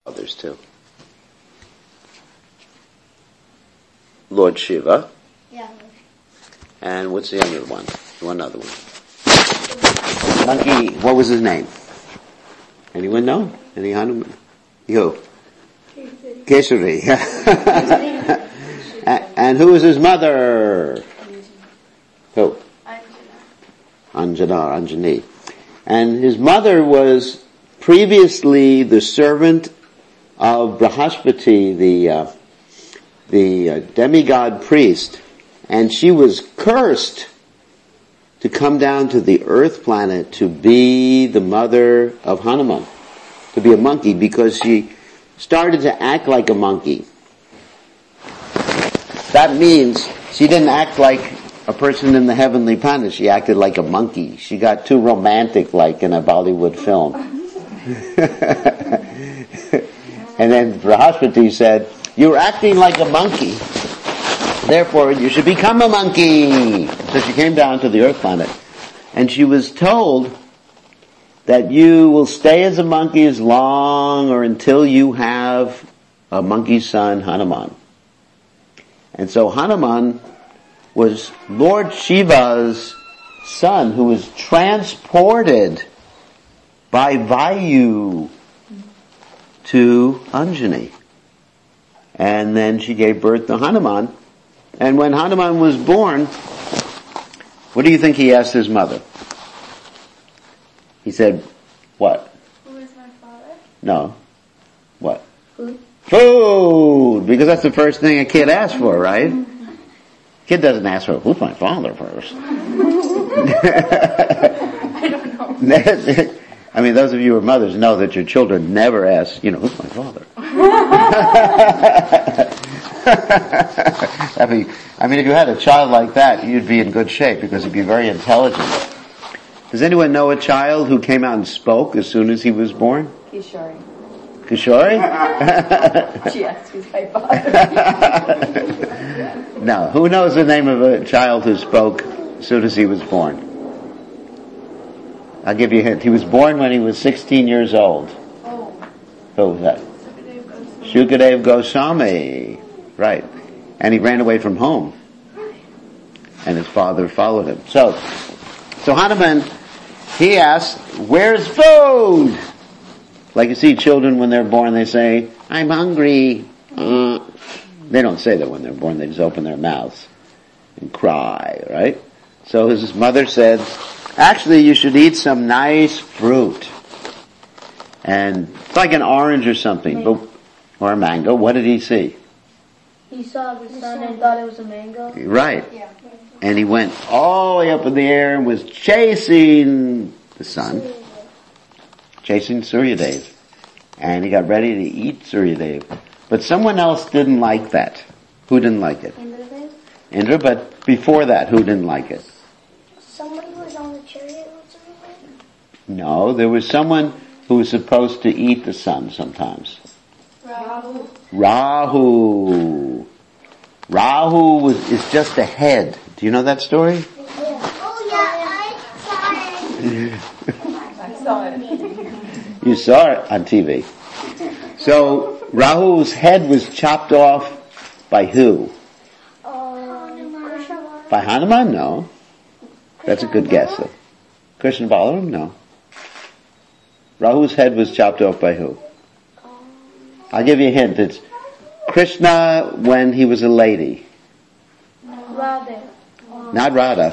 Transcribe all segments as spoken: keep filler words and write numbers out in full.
others too. Lord Shiva. Yeah. And what's the other one? One other one. Monkey, what was his name? Anyone know? Any Hanuman? Yo. Kesari. And who was his mother? Who? Anjana, Anjani. And his mother was previously the servant of Brahaspati, the uh, the uh, demigod priest, and she was cursed to come down to the earth planet to be the mother of Hanuman, to be a monkey, because she started to act like a monkey. That means she didn't act like a person in the heavenly planet. She acted like a monkey. She got too romantic, like in a Bollywood film. And then Brahaspati said, "You're acting like a monkey. Therefore, you should become a monkey." So she came down to the earth planet. And she was told that you will stay as a monkey as long or until you have a monkey son, Hanuman. And so Hanuman was Lord Shiva's son, who was transported by Vayu to Anjani. And then she gave birth to Hanuman. And when Hanuman was born, what do you think he asked his mother? He said, what? Who is my father? No. What? Food. Food! Because that's the first thing a kid asks for, right? Kid doesn't ask for, who's my father first? I don't know. I mean, those of you who are mothers know that your children never ask, you know, who's my father? I mean, I mean, if you had a child like that, you'd be in good shape because he'd be very intelligent. Does anyone know a child who came out and spoke as soon as he was born? Kishori. Kishori? She asked who's my father. No. Who knows the name of a child who spoke as soon as he was born? I'll give you a hint. He was born when he was sixteen years old. Oh. Who was that? Shukadev Goswami. Right. And he ran away from home. And his father followed him. So, so Hanuman, he asked, where's food? Like you see children when they're born, they say, I'm hungry. Uh, they don't say that when they're born, they just open their mouths and cry, right? So his mother said, actually you should eat some nice fruit. And it's like an orange or something, but, or a mango. What did he see? He saw the sun and thought it was a mango. Right. Yeah. And he went all the way up in the air and was chasing the sun. Chasing Suryadev. And he got ready to eat Suryadev. But someone else didn't like that. Who didn't like it? Indra. Indra, but before that, who didn't like it? Somebody was on the chariot or something? No, there was someone who was supposed to eat the sun sometimes. Rahu. Rahu. Rahu was, is just a head. Do you know that story? Yeah. Oh yeah, I saw it. I saw it. You saw it on T V. So, Rahu's head was chopped off by who? Um, By Hanuman? No. That's a good guess, though. Krishna Balaram? No. Rahu's head was chopped off by who? I'll give you a hint. It's Krishna when he was a lady. Radha. Not Radha.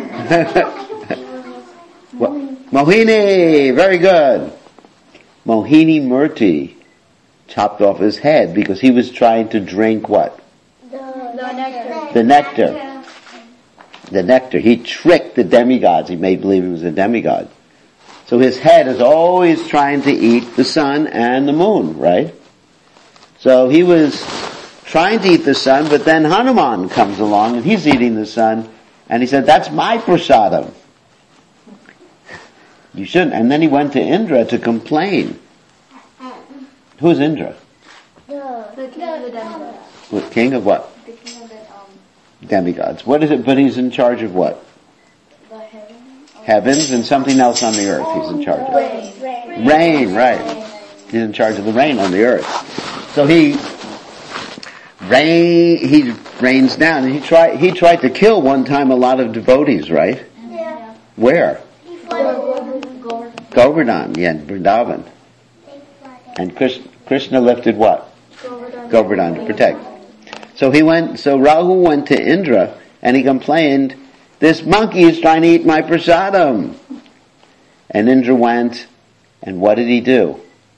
Mohini! Very good. Mohini Murti chopped off his head because he was trying to drink what? The, the nectar. The nectar. The nectar. He tricked the demigods. He made believe he was a demigod. So his head is always trying to eat the sun and the moon, right? So he was trying to eat the sun, but then Hanuman comes along and he's eating the sun, and he said, that's my prasadam. You shouldn't. And then he went to Indra to complain. Who's Indra? The, the king of the demigods. What, king of what? The king of the um, Demigods. What is it? But he's in charge of what? the heaven. Heavens and something else on the earth he's in charge of. Rain. Rain. Rain, right. He's in charge of the rain on the earth. So he rain he rains down, and he tried he tried to kill one time a lot of devotees, right? Yeah. Where? He flooded Govardhan, yeah, Vrindavan. And Krishna, Krishna lifted what? Govardhan to protect. So he went. So Rahu went to Indra, and he complained, "This monkey is trying to eat my prasadam." And Indra went, and what did he do?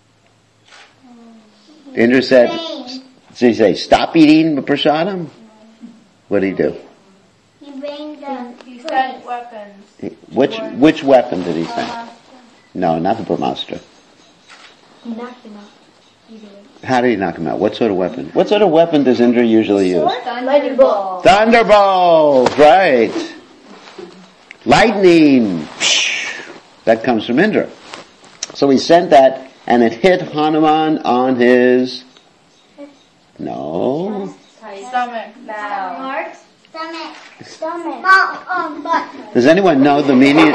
Indra said, "Did he say stop eating the prasadam?" What did he do? He rained down. He sent weapons. Which which weapon did he send? No, not the Brahmastra. He knocked him out. How did he knock him out? What sort of weapon? What sort of weapon does Indra usually use? Thunderbolt. Thunderbolt, right. Lightning. That comes from Indra. So he sent that, and it hit Hanuman on his... No. Stomach. Now. Heart. Stomach. Stomach. Mouth. Um, butt. Does anyone know the meaning?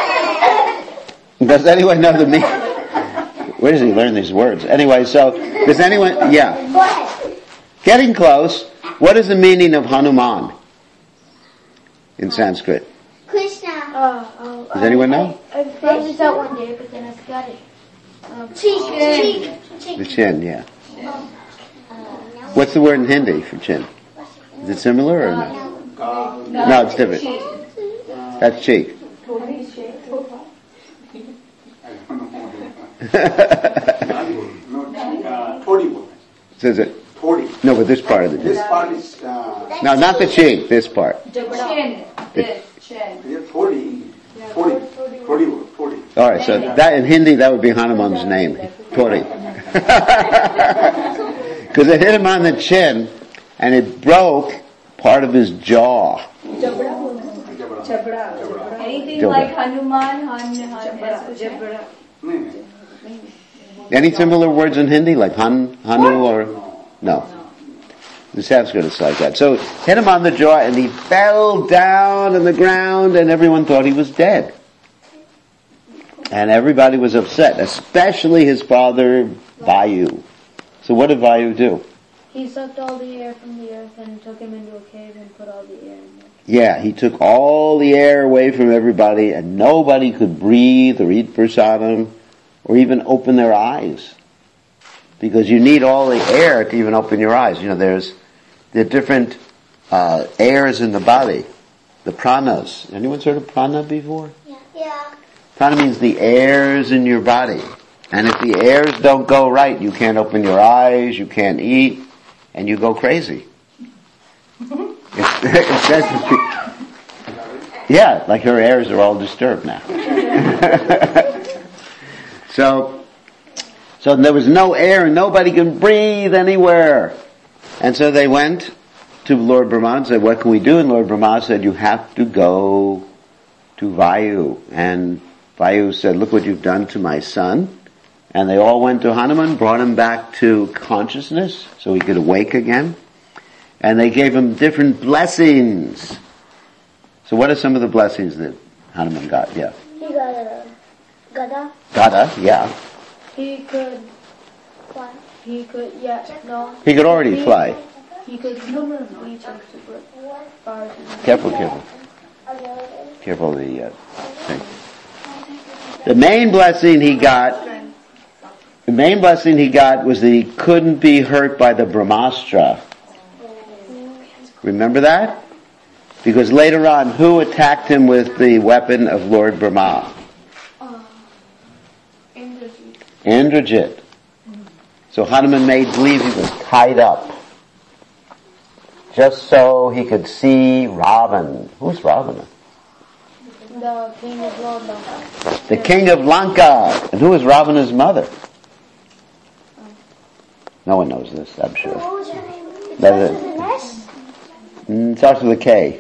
Does anyone know the meaning? Where does he learn these words? Anyway, so, does anyone... Yeah. Go ahead. Getting close. What is the meaning of Hanuman in Sanskrit? Krishna. Oh, oh, Does anyone know? I, I found this out one day, but then I forgot it. Um, Cheek. Cheek. Cheek. The chin, yeah. What's the word in Hindi for chin? Is it similar or no? No, it's different. That's cheek. Says it. No, but this part of the This chin. part is uh, No, not the cheek, this part. Chin. This. Chin. forty, forty, forty, forty. Alright, so that in Hindi, that would be Hanuman's name. Tori. Because it hit him on the chin, and it broke part of his jaw. Anything Jabra. like Hanuman, Han, Han, Any similar words in Hindi, like Han, Hanu, or... No. The Sanskrit is like that. So, hit him on the jaw, and he fell down on the ground, and everyone thought he was dead. And everybody was upset, especially his father, Vayu. So what did Vayu do? he sucked all the air from the earth and took him into a cave and put all the air in there. Yeah, he took all the air away from everybody, and nobody could breathe or eat prasadam or even open their eyes. Because you need all the air to even open your eyes. You know, there's there are different uh, airs in the body. The pranas. Anyone heard of prana before? Yeah. Prana means the airs in your body. And if the airs don't go right, you can't open your eyes, you can't eat, and you go crazy. It, it says, yeah, like her airs are all disturbed now. so, so there was no air and nobody can breathe anywhere. And so they went to Lord Brahma and said, what can we do? And Lord Brahma said, you have to go to Vayu. And Vayu said, look what you've done to my son. And they all went to Hanuman, brought him back to consciousness so he could awake again. And they gave him different blessings. So what are some of the blessings that Hanuman got? Yeah. He got a gada. Gada, yeah. He could, Fly. he could, yeah, no. He could already fly. He could reach up super far. Careful, careful. Careful of the uh, thing. The main blessing he got, the main blessing he got was that he couldn't be hurt by the Brahmastra. Remember that? Because later on, who attacked him with the weapon of Lord Brahma? Indrajit. Indrajit. So Hanuman made believe he was tied up. Just so he could see Ravan. Who's Ravana? The king of London. The king of Lanka. And who is Ravana's mother? No one knows this, I'm sure. What was her name? It That starts is- with an S? Mm, it starts with a K.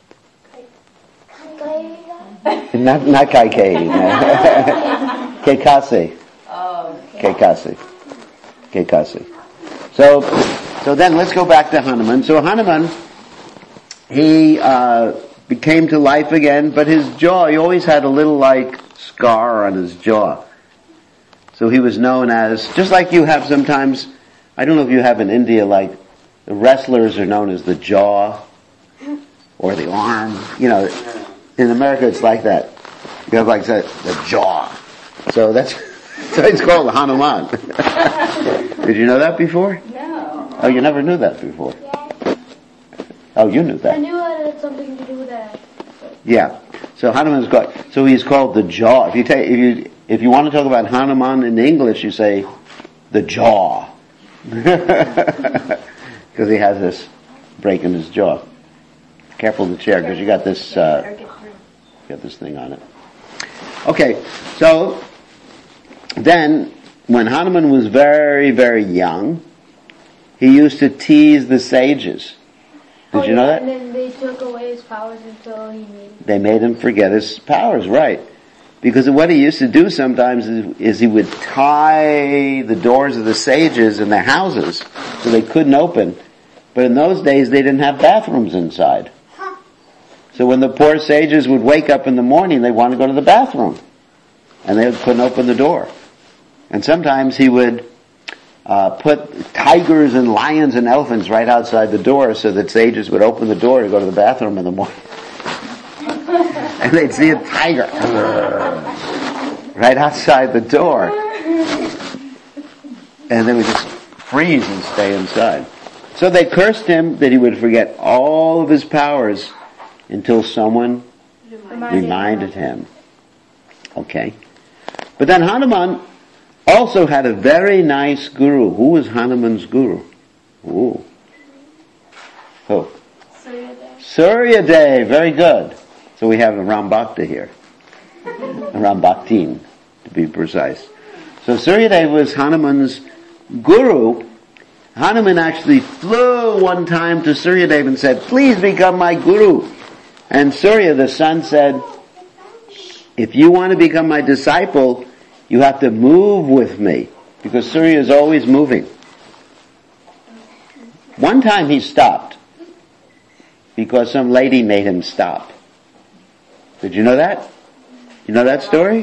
Kaika? Not, not Kaikeyi. No. Kekasi. Oh, Kekasi. Kekasi. So, so then let's go back to Hanuman. So Hanuman, he uh, became to life again, but his jaw, he always had a little like scar on his jaw. So he was known as, just like you have sometimes, I don't know if you have in India, like the wrestlers are known as the jaw or the arm. You know, in America it's like that. You have like that, the jaw. So that's, so it's called Hanuman. Did you know that before? No. Oh, you never knew that before? Yes. Oh, you knew I that. knew it had something to do with that. Yeah. So Hanuman's called, so he's called the jaw. If you take, if you, if you want to talk about Hanuman in English, you say the jaw. Because he has this break in his jaw. Careful of the chair, because you got this, uh, got this thing on it. Okay, so then when Hanuman was very, very young, he used to tease the sages. Did Oh, you know yeah, that? And then they took away his powers until he made They made him forget his powers, right? Because what he used to do sometimes is, is he would tie the doors of the sages in their houses so they couldn't open. But in those days they didn't have bathrooms inside. So when the poor sages would wake up in the morning, they wanted to go to the bathroom. And they couldn't open the door. And sometimes he would uh, put tigers and lions and elephants right outside the door so that sages would open the door to go to the bathroom in the morning. And they'd see a tiger right outside the door. And they would just freeze and stay inside. So they cursed him that he would forget all of his powers until someone reminded, reminded him. Okay. But then Hanuman also had a very nice guru. Who was Hanuman's guru? Ooh. Who? Surya Dev. Very good. So we have a Ram Bhakta here. A Ram Bhaktin, to be precise. So Surya Dev was Hanuman's guru. Hanuman actually flew one time to Surya Dev and said, please become my guru. And Surya, the son, said, if you want to become my disciple, you have to move with me. Because Surya is always moving. One time he stopped. Because some lady made him stop. Did you know that? You know that story?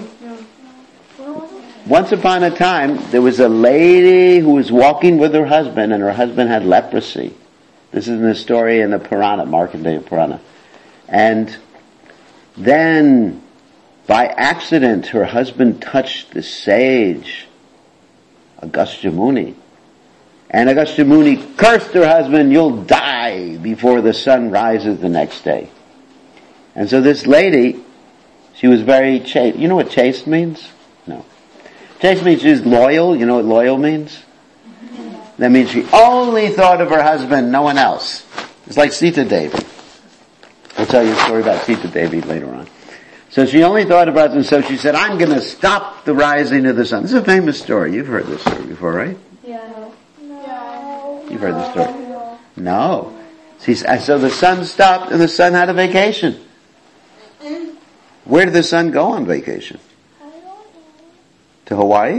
Once upon a time, there was a lady who was walking with her husband, and her husband had leprosy. This is in the story in the Purana, Markandeya Purana. And then, by accident, her husband touched the sage, Agastya Muni. And Agastya Muni cursed her husband, you'll die before the sun rises the next day. And so this lady, she was very chaste. You know what chaste means? No. Chaste means she's loyal. You know what loyal means? That means she only thought of her husband, no one else. It's like Sita Devi. I'll tell you a story about Sita Devi later on. So she only thought of her husband, so she said, I'm going to stop the rising of the sun. This is a famous story. You've heard this story before, right? Yeah. No. You've heard this story. No. See, so the sun stopped and the sun had a vacation. Where did the sun go on vacation? I don't know. To Hawaii? I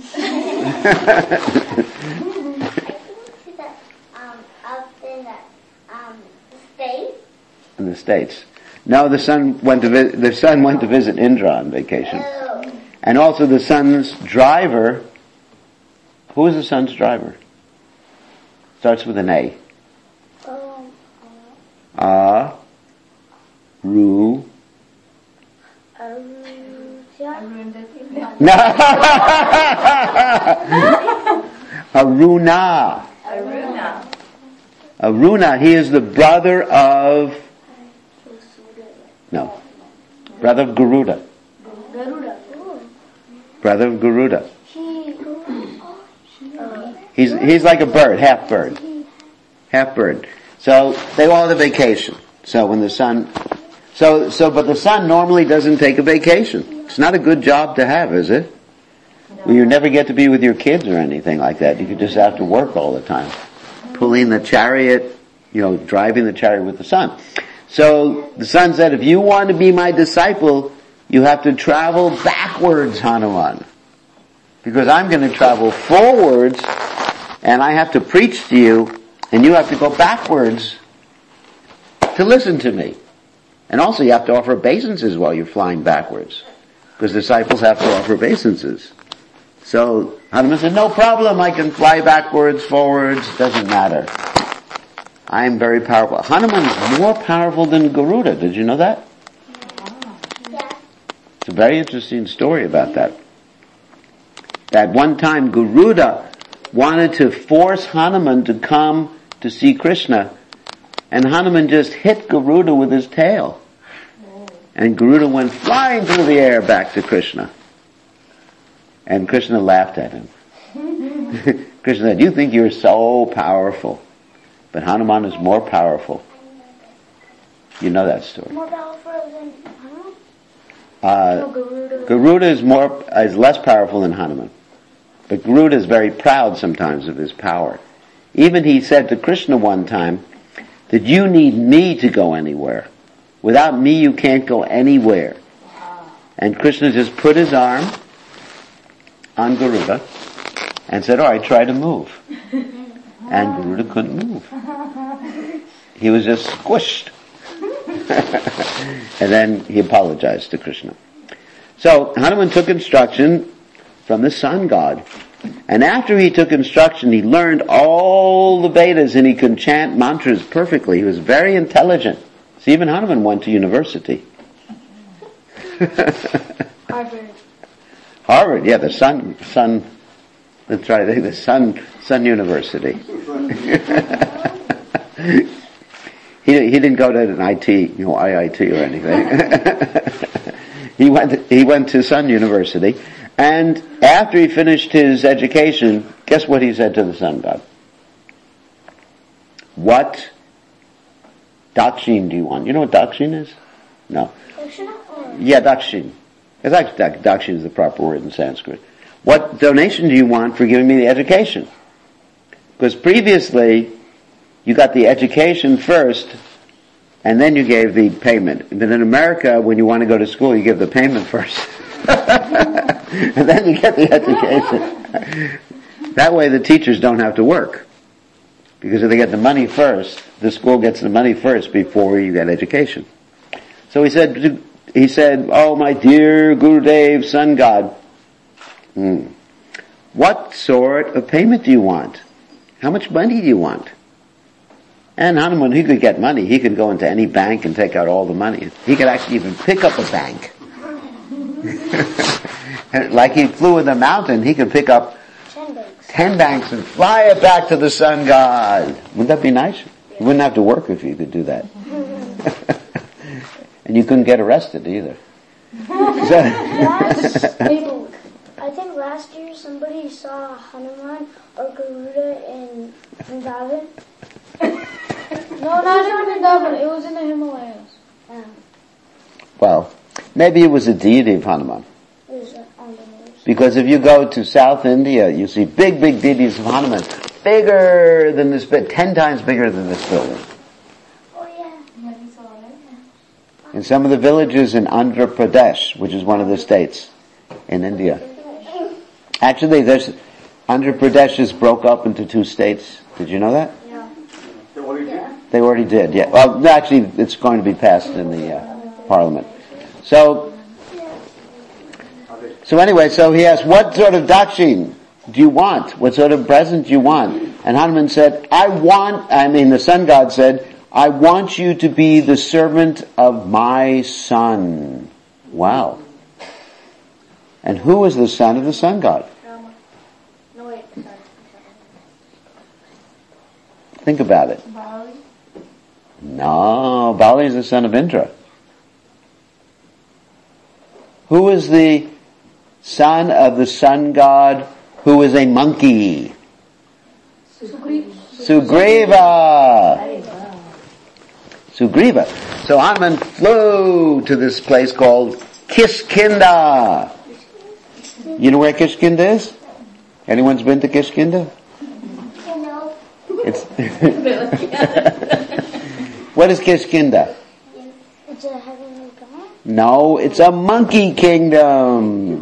think it's the, um, up in the, um, States. In the States. No, the sun went to vi- the sun went to visit Indra on vacation. Oh. And also the sun's driver, who is the sun's driver? Starts with an A. Um, Ah, Ru. No. Aruna. Aruna. Aruna, he is the brother of, no, brother of Garuda. Garuda. Brother of Garuda. He, He's, he's like a bird, half bird. Half bird. So, they all had a vacation. So when the sun, so, so, but the sun normally doesn't take a vacation. It's not a good job to have, is it? Well, you never get to be with your kids or anything like that. You could just have to work all the time. Pulling the chariot, you know, driving the chariot with the sun. So the sun said, if you want to be my disciple, you have to travel backwards, Hanuman. Because I'm going to travel forwards, and I have to preach to you, and you have to go backwards to listen to me. And also you have to offer obeisances while you're flying backwards. Because disciples have to offer obeisances. So Hanuman said, no problem, I can fly backwards, forwards, doesn't matter. I am very powerful. Hanuman is more powerful than Garuda. Did you know that? Yeah. It's a very interesting story about that. That one time Garuda wanted to force Hanuman to come to see Krishna, and Hanuman just hit Garuda with his tail. And Garuda went flying through the air back to Krishna. And Krishna laughed at him. Krishna said, you think you're so powerful, but Hanuman is more powerful. You know that story. More powerful than Hanuman? Uh, No, Garuda. Garuda is more is less powerful than Hanuman, but Garuda is very proud sometimes of his power. Even he said to Krishna one time that you need me to go anywhere. Without me, you can't go anywhere. And Krishna just put his arm on Garuda and said, all right, try to move. And Garuda couldn't move. He was just squished. And then he apologized to Krishna. So Hanuman took instruction from the sun god. And after he took instruction, he learned all the Vedas and he could chant mantras perfectly. He was very intelligent. So even Hanuman went to university. Harvard. Harvard, yeah, the Sun, Sun, that's right, the Sun, Sun University. he he didn't go to an I T, you know, I I T or anything. he went he went to Sun University, and after he finished his education, guess what he said to the sun god? What dakshin do you want? You know what dakshin is? No. Krishna or? Yeah, dakshin. It's actually, dak- dakshin is the proper word in Sanskrit. What donation do you want for giving me the education? Because previously, you got the education first, and then you gave the payment. But in America, when you want to go to school, you give the payment first. And then you get the education. That way the teachers don't have to work. Because if they get the money first, the school gets the money first before you get education. So he said, he said, oh my dear Gurudev, sun god, hmm, what sort of payment do you want? How much money do you want? And Hanuman, he could get money. He could go into any bank and take out all the money. He could actually even pick up a bank. Like he flew in the mountain, he could pick up Ten banks. ten banks and fly it back to the sun god. Wouldn't that be nice? You wouldn't have to work if you could do that. And you couldn't get arrested either. Last, I think last year somebody saw Hanuman or Garuda in Vrindavan. No, not in Vrindavan. It was in the Himalayas. Um, Well, maybe it was a deity of Hanuman. it was uh, on the news. Because if you go to South India, you see big, big deities of Hanuman. Bigger than this, bit, ten times bigger than this building. Oh yeah. In some of the villages in Andhra Pradesh, which is one of the states in India. Actually, there's, Andhra Pradesh is broke up into two states. Did you know that? Yeah. They already did? They already did, yeah. Well, no, actually, it's going to be passed in the uh, parliament. So, so anyway, so he asked, what sort of dakshin do you want? What sort of present do you want? And Hanuman said, I want, I mean, the sun god said, I want you to be the servant of my son. Wow. And who is the son of the sun god? Rama. No wait, sorry. Think about it. Bali. No, Bali is the son of Indra. Who is the son of the sun god who is a monkey? Sugriva. Sugriva. So Hanuman flew to this place called Kishkinda. You know where Kishkinda is? Anyone's been to Kishkinda? You know, It's what is Kishkinda? it's a heavenly planet. No, it's a monkey kingdom.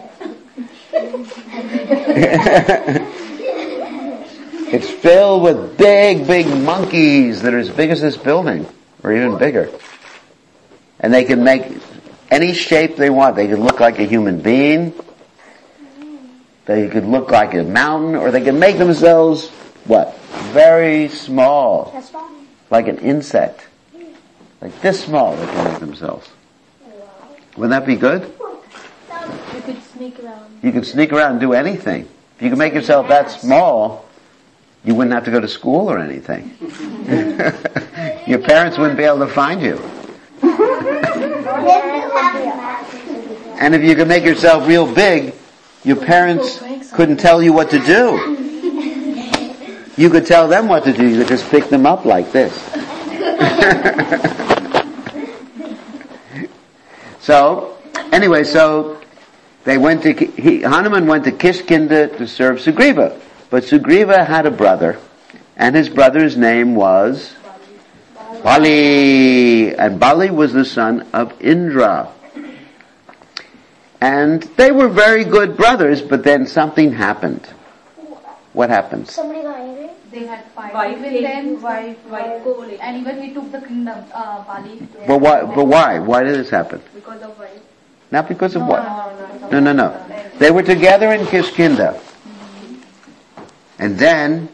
It's filled with big, big monkeys that are as big as this building, or even bigger. And they can make any shape they want. They can look like a human being. They could look like a mountain, or they could make themselves, what? Very small. That's fine. Like an insect. Like this small they can make themselves. Wouldn't that be good? You could sneak around. You could sneak around and do anything. If you could make yourself that small, you wouldn't have to go to school or anything. Your parents wouldn't be able to find you. And if you could make yourself real big, your parents couldn't tell you what to do. You could tell them what to do. You could just pick them up like this. So, anyway, so they went to, he, Hanuman went to Kishkinda to serve Sugriva. But Sugriva had a brother, and his brother's name was Bali. And Bali was the son of Indra. And they were very good brothers, but then something happened. What happened? Somebody got angry. They had five Wife, with them, wife, wife, wife, and even he took the kingdom, uh, Bali. But why, but why? Why did this happen? because of wife. Not because of No, what? no, No, no, no, no. They were together in Kishkinda. And then,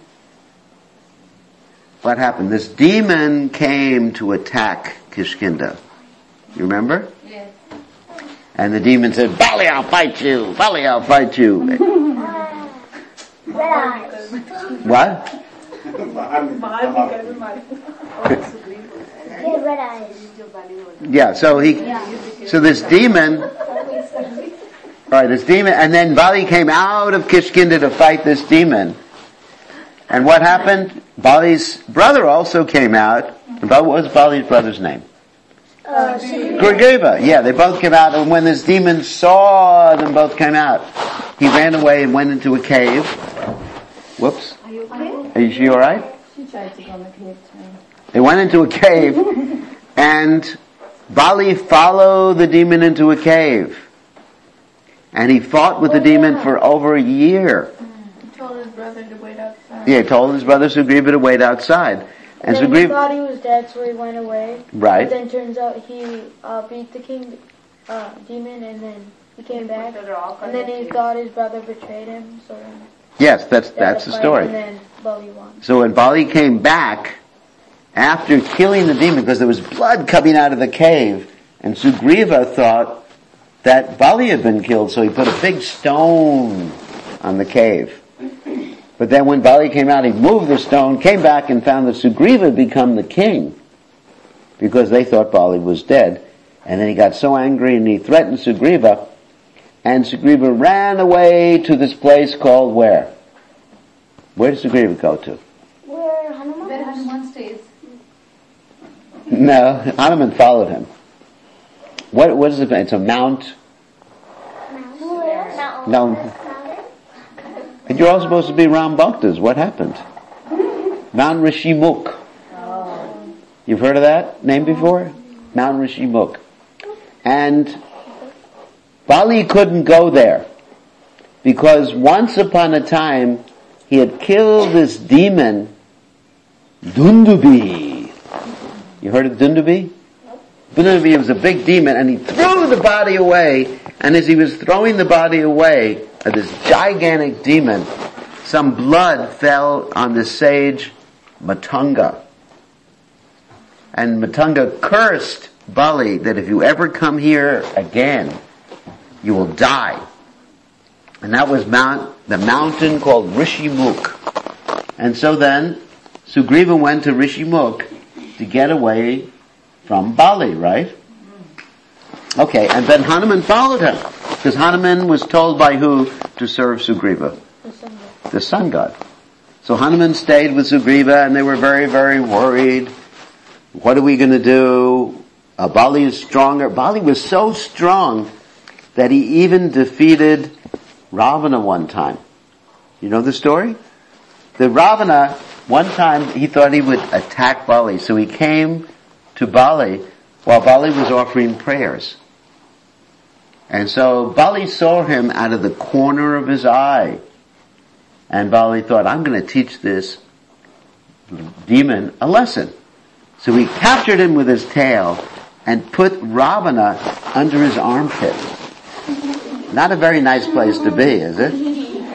what happened? This demon came to attack Kishkinda. You remember? Yes. And the demon said, Bali, I'll fight you! Bali, I'll fight you! Red eyes. What? He had red eyes. Yeah, so he, so this demon, right, this demon, and then Bali came out of Kishkinda to fight this demon. And what happened? Bali's brother also came out. And what was Bali's brother's name? Uh, Gurgeva. Yeah, they both came out, and when this demon saw them both came out, he ran away and went into a cave. Whoops. Are you okay? Are you, she alright? She tried to go in the cave too. They went into a cave, and Bali followed the demon into a cave. And he fought with the demon for over a year. He told his brother to wait outside. Yeah, he told his brother Sugriva to wait outside. And And then he Sugriva, thought he was dead, so he went away. right, But then turns out he uh, beat the king, uh, demon, and then he came back. Put the rock on And then the he cave. thought his brother betrayed him, so then yes, that's, they had that's to the fight, story. And then Bali won. So when Bali came back, after killing the demon, because there was blood coming out of the cave, and Sugriva thought that Bali had been killed, so he put a big stone on the cave. But then when Bali came out, he moved the stone, came back and found that Sugriva had become the king, because they thought Bali was dead. And then he got so angry and he threatened Sugriva, and Sugriva ran away to this place called where? Where did Sugriva go to? where Hanuman Where was. Hanuman stays. No, Hanuman followed him. What, what is it? It's a mount. Where? No. And you're all supposed to be Ram Bhaktas. What happened? Mount Rishimukh. You've heard of that name before? Mount Rishimukh. And Bali couldn't go there because once upon a time he had killed this demon, Dundubi. You heard of Dundubi? Dundubi was a big demon, and he threw the body away, and as he was throwing the body away of this gigantic demon, some blood fell on the sage Matunga. And Matunga cursed Bali that if you ever come here again, you will die. And that was mount, the mountain called Rishimukh. And so then, Sugriva went to Rishimukh to get away from Bali, right? Okay, and then Hanuman followed him. Because Hanuman was told by who to serve Sugriva? The sun god. The sun god. So Hanuman stayed with Sugriva, and they were very, very worried. What are we going to do? Uh, Bali is stronger. Bali was so strong that he even defeated Ravana one time. You know the story? The Ravana, one time he thought he would attack Bali, so he came to Bali while Bali was offering prayers. And so Bali saw him out of the corner of his eye. And Bali thought, I'm going to teach this demon a lesson. So he captured him with his tail and put Ravana under his armpit. Not a very nice place to be, is it?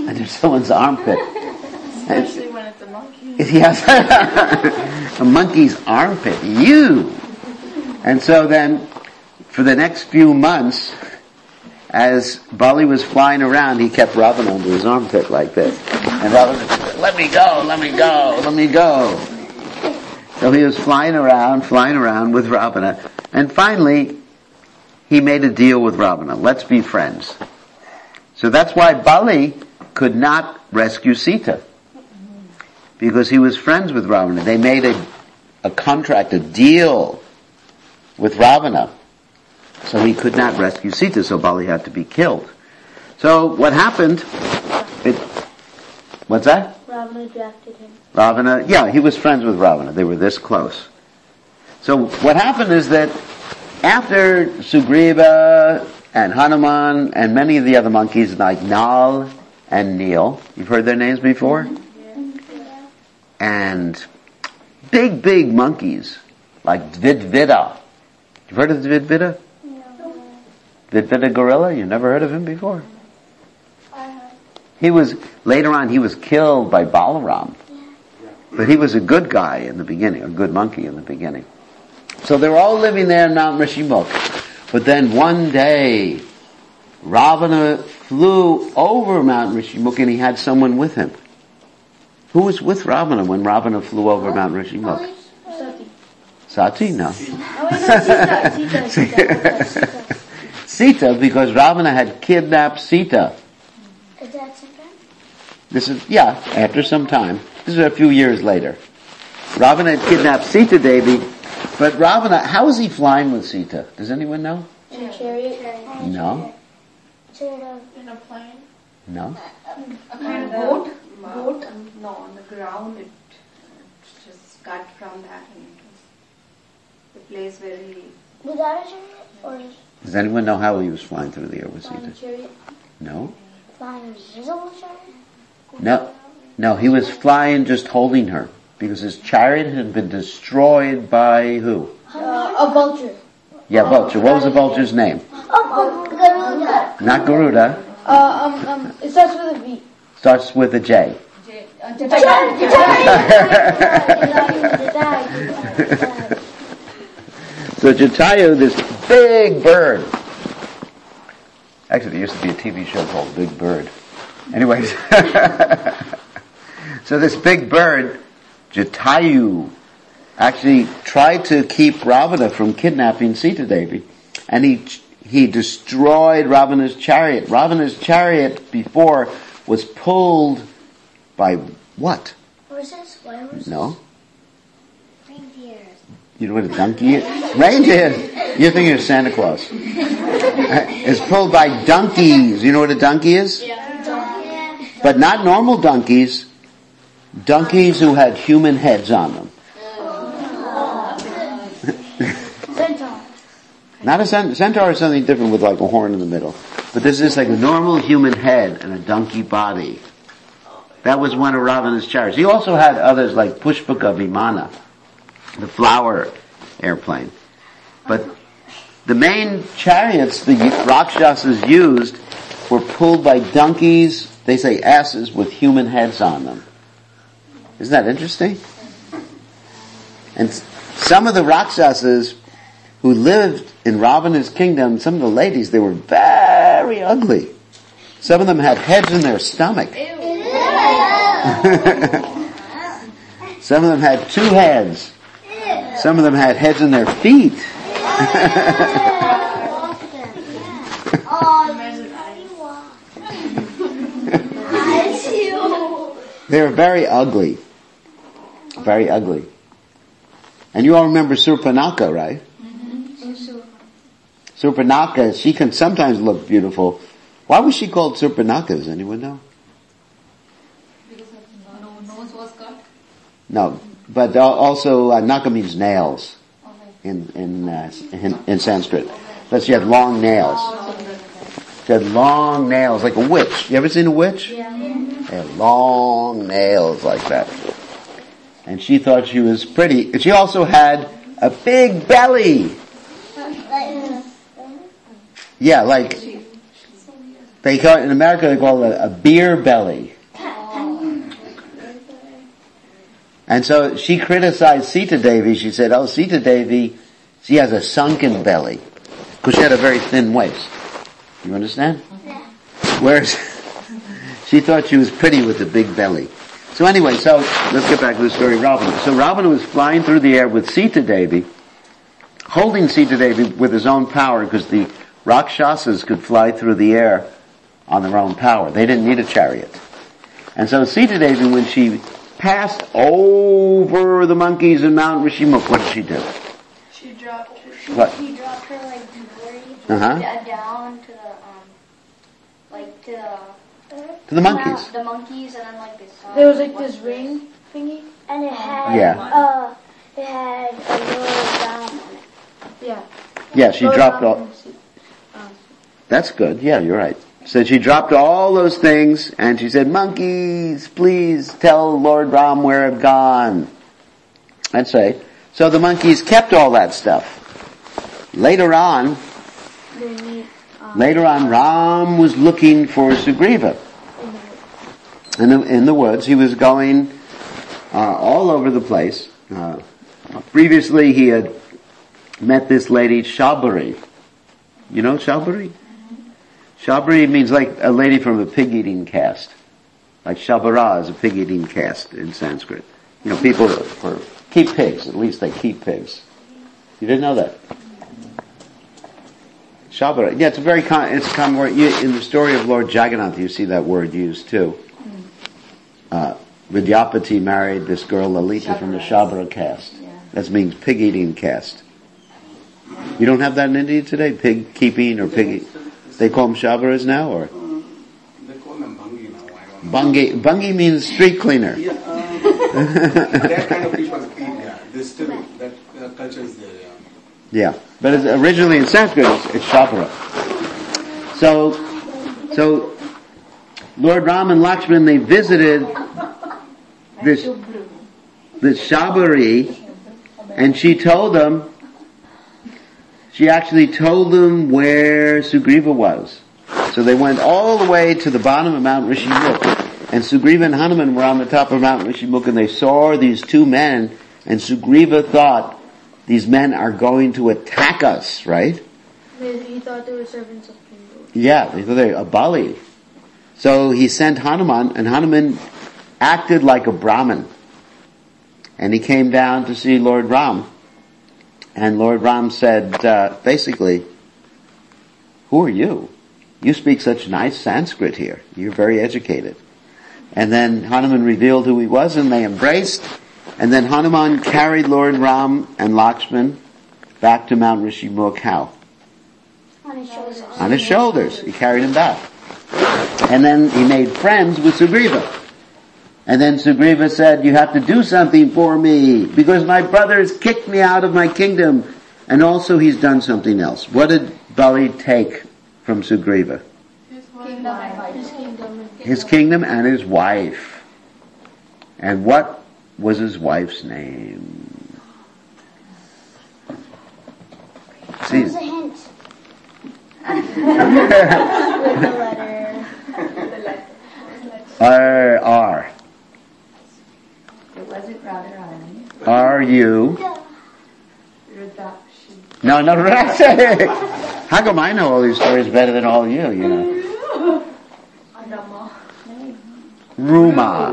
under someone's armpit. Especially when it's a monkey. Yes, a monkey's armpit. You. And so then, for the next few months, as Bali was flying around, he kept Ravana under his armpit like this. And Ravana said, let me go, let me go, let me go. So he was flying around, flying around with Ravana. And finally, he made a deal with Ravana. Let's be friends. So that's why Bali could not rescue Sita. Because he was friends with Ravana. They made a, a contract, a deal with Ravana. So he could not rescue Sita, so Bali had to be killed. So what happened, it, what's that? Ravana drafted him. Ravana, yeah, he was friends with Ravana. They were this close. So what happened is that after Sugriva and Hanuman and many of the other monkeys like Nal and Neel, you've heard their names before? And big, big monkeys like Dvidvida. You've heard of Dvidvida? Dvidvida gorilla? You've never heard of him before? He was, later on, he was killed by Balaram. But he was a good guy in the beginning, a good monkey in the beginning. So they were all living there in Mount Rishimukh. But then one day, Ravana flew over Mount Rishimukh and he had someone with him. Who was with Ravana when Ravana flew over Mount Rishimukh? Sati. Sati? No. Oh, wait, no, Sita, Sita, Sita. Sita, because Ravana had kidnapped Sita. Is that something? This is, yeah, after some time. This is a few years later. Ravana had kidnapped Sita Devi, but Ravana, how was he flying with Sita? Does anyone know? In a chariot. No? In a plane. No? A kind of boat. Boat? No, on the ground. It just cut from that, and it was the place where he. Without a chariot? Or Does anyone know how he was flying through the air with Flying Sita? chariot. No? flying invisible chariot? No. No, he was flying just holding her. Because his chariot had been destroyed by who? Uh, a vulture. Yeah, vulture. What was the vulture's name? Oh, Garuda. Not Garuda. Uh, um, um, it starts with a V. Starts with a J. So Jatayu, this big bird. Actually, there used to be a T V show called Big Bird. Anyways. So this big bird, Jatayu, actually tried to keep Ravana from kidnapping Sita Devi. And he he destroyed Ravana's chariot. Ravana's chariot before was pulled by what? Horses? Why horses? No? Reindeers. You know what a donkey is? Reindeer! You're thinking of Santa Claus. It's pulled by donkeys. You know what a donkey is? Yeah. But not normal donkeys. Donkeys who had human heads on them. Centaur. Not a cent- centaur is something different with like a horn in the middle. But this is like a normal human head and a donkey body. That was one of Ravana's chariots. He also had others like Pushpaka Vimana, the flower airplane. But the main chariots the Rakshasas used were pulled by donkeys, they say asses, with human heads on them. Isn't that interesting? And some of the Rakshasas who lived in Ravana's kingdom, some of the ladies, they were very ugly. Some of them had heads in their stomach. Some of them had two heads. Some of them had heads in their feet. They were very ugly. Very ugly. And you all remember Surpanaka, right? Mm-hmm. Surpanaka, she can sometimes look beautiful. Why was she called Surpanaka? Does anyone know? Because her no, nose was cut. No, but also uh, Naka means nails Okay. in in, uh, in in Sanskrit. But she had long nails. She had long nails, like a witch. You ever seen a witch? Yeah. They had long nails like that. And she thought she was pretty. And she also had a big belly. Yeah, like They call it, in America, they call it a, a beer belly. And so she criticized Sita Devi. She said, oh, Sita Devi, she has a sunken belly. Because she had a very thin waist. You understand? Yeah. Whereas she thought she was pretty with a big belly. So anyway, so let's get back to the story of Ravana. So Ravana was flying through the air with Sita Devi, holding Sita Devi with his own power, because the Rakshasas could fly through the air on their own power. They didn't need a chariot. And so Sita Devi, when she passed over the monkeys in Mount Rishimukh, what did she do? She dropped her. She, What? he dropped her like jewelry Uh-huh. d- down to the um, like to the To the monkeys. the monkeys, and then like this. There was like this ring thingy. and it had Yeah. uh, it had a little dam on it. Yeah. Yeah, she Go dropped down all... and see. Um, That's good. Yeah, you're right. So she dropped all those things, and she said, monkeys, please tell Lord Ram where I've gone. That's right. So the monkeys kept all that stuff. Later on, they need, um, later on, Ram was looking for Sugriva. In the, in the woods, he was going uh, all over the place. Uh, previously, he had met this lady, Shabari. You know Shabari? Shabari means like a lady from a pig-eating caste. Like Shabara is a pig-eating caste in Sanskrit. You know, people for keep pigs. At least they keep pigs. You didn't know that? Shabara. Yeah, it's a very con- it's a common word. You, in the story of Lord Jagannath, you see that word used too. Uh, Vidyapati married this girl Lalita from the Shabara caste. That means pig-eating caste. You don't have that in India today? Pig keeping or pig? They call them Shabaras now, or? They call them Bungi now. I don't know. Bungi. Bungi means street cleaner. Yeah, uh, that kind of people keep, yeah. They still, that uh, culture is there, yeah. Yeah, but it's originally in Sanskrit, it's, it's Shabara. So, so Lord Ram and Lakshman, they visited this this Shabari, and she told them. She actually told them where Sugriva was. So they went all the way to the bottom of Mount Rishimukh. And Sugriva and Hanuman were on the top of Mount Rishimukh, and they saw these two men, and Sugriva thought, these men are going to attack us, right? they, he thought they were servants of King Lord. Yeah, they thought they were a Bali. So he sent Hanuman, and Hanuman acted like a Brahmin. And he came down to see Lord Ram. And Lord Ram said, uh, basically, who are you? You speak such nice Sanskrit here. You're very educated. And then Hanuman revealed who he was, and they embraced. And then Hanuman carried Lord Ram and Lakshman back to Mount Rishimukh. How? On his shoulders. On his shoulders. He carried him back. And then he made friends with Sugriva. And then Sugriva said, you have to do something for me, because my brother's kicked me out of my kingdom. And also he's done something else. What did Bali take from Sugriva? His kingdom. His kingdom. His kingdom and his wife. And what was his wife's name? That See, was a hint. With the letter. R, R. It wasn't Radharani. Are you? Rudrakshi. No, no, how come I know all these stories better than all you, you know? Ruma.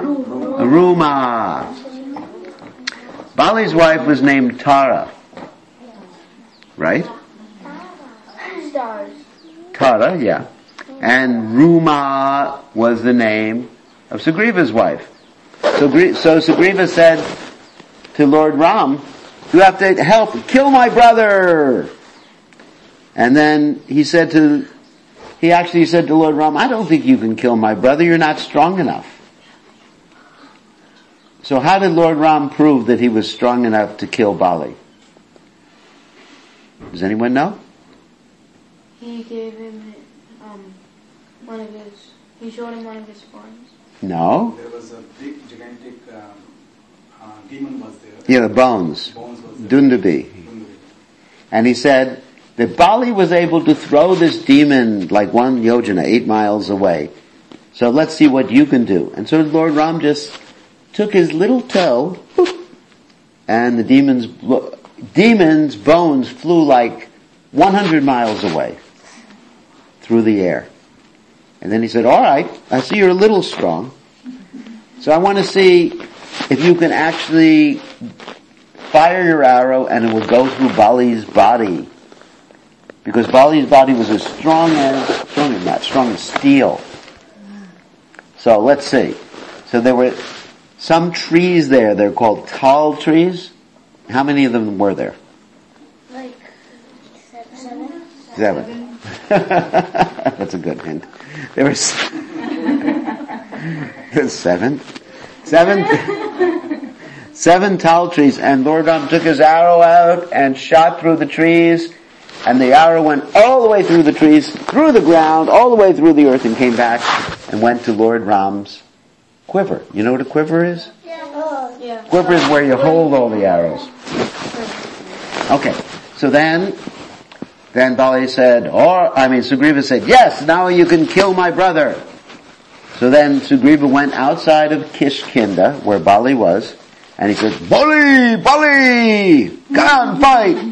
Ruma. Bali's wife was named Tara. Right? Stars. Tara, yeah. And Ruma was the name of Sugriva's wife. So, so Sugriva said to Lord Ram, you have to help kill my brother. And then he said to, he actually said to Lord Ram, I don't think you can kill my brother, you're not strong enough. So how did Lord Ram prove that he was strong enough to kill Bali? Does anyone know? He gave him um, one of his, he showed him one of his forms. No? There was a big, gigantic um, uh, demon was there. Yeah, the bones. Bones was there. Dundabi. Dundabi. And he said, that Bali was able to throw this demon like one yojana, eight miles away. So let's see what you can do. And so Lord Ram just took his little toe, whoop, and the demon's, demon's bones flew like one hundred miles away through the air. And then he said, all right, I see you're a little strong. So I want to see if you can actually fire your arrow and it will go through Bali's body. Because Bali's body was as strong as, strong as not, strong as steel. So let's see. So there were some trees there, they're called tall trees. How many of them were there? Like seven. Seven. That's a good hint. There were seven. Seven. Seven tall trees, and Lord Ram took his arrow out and shot through the trees, and the arrow went all the way through the trees, through the ground, all the way through the earth, and came back and went to Lord Ram's quiver. You know what a quiver is? Yeah. Oh, yeah. Quiver is where you hold all the arrows. Okay, so then, then Bali said, or, I mean, Sugriva said, yes, now you can kill my brother. So then Sugriva went outside of Kishkinda, where Bali was, and he said, Bali, Bali, come on, fight.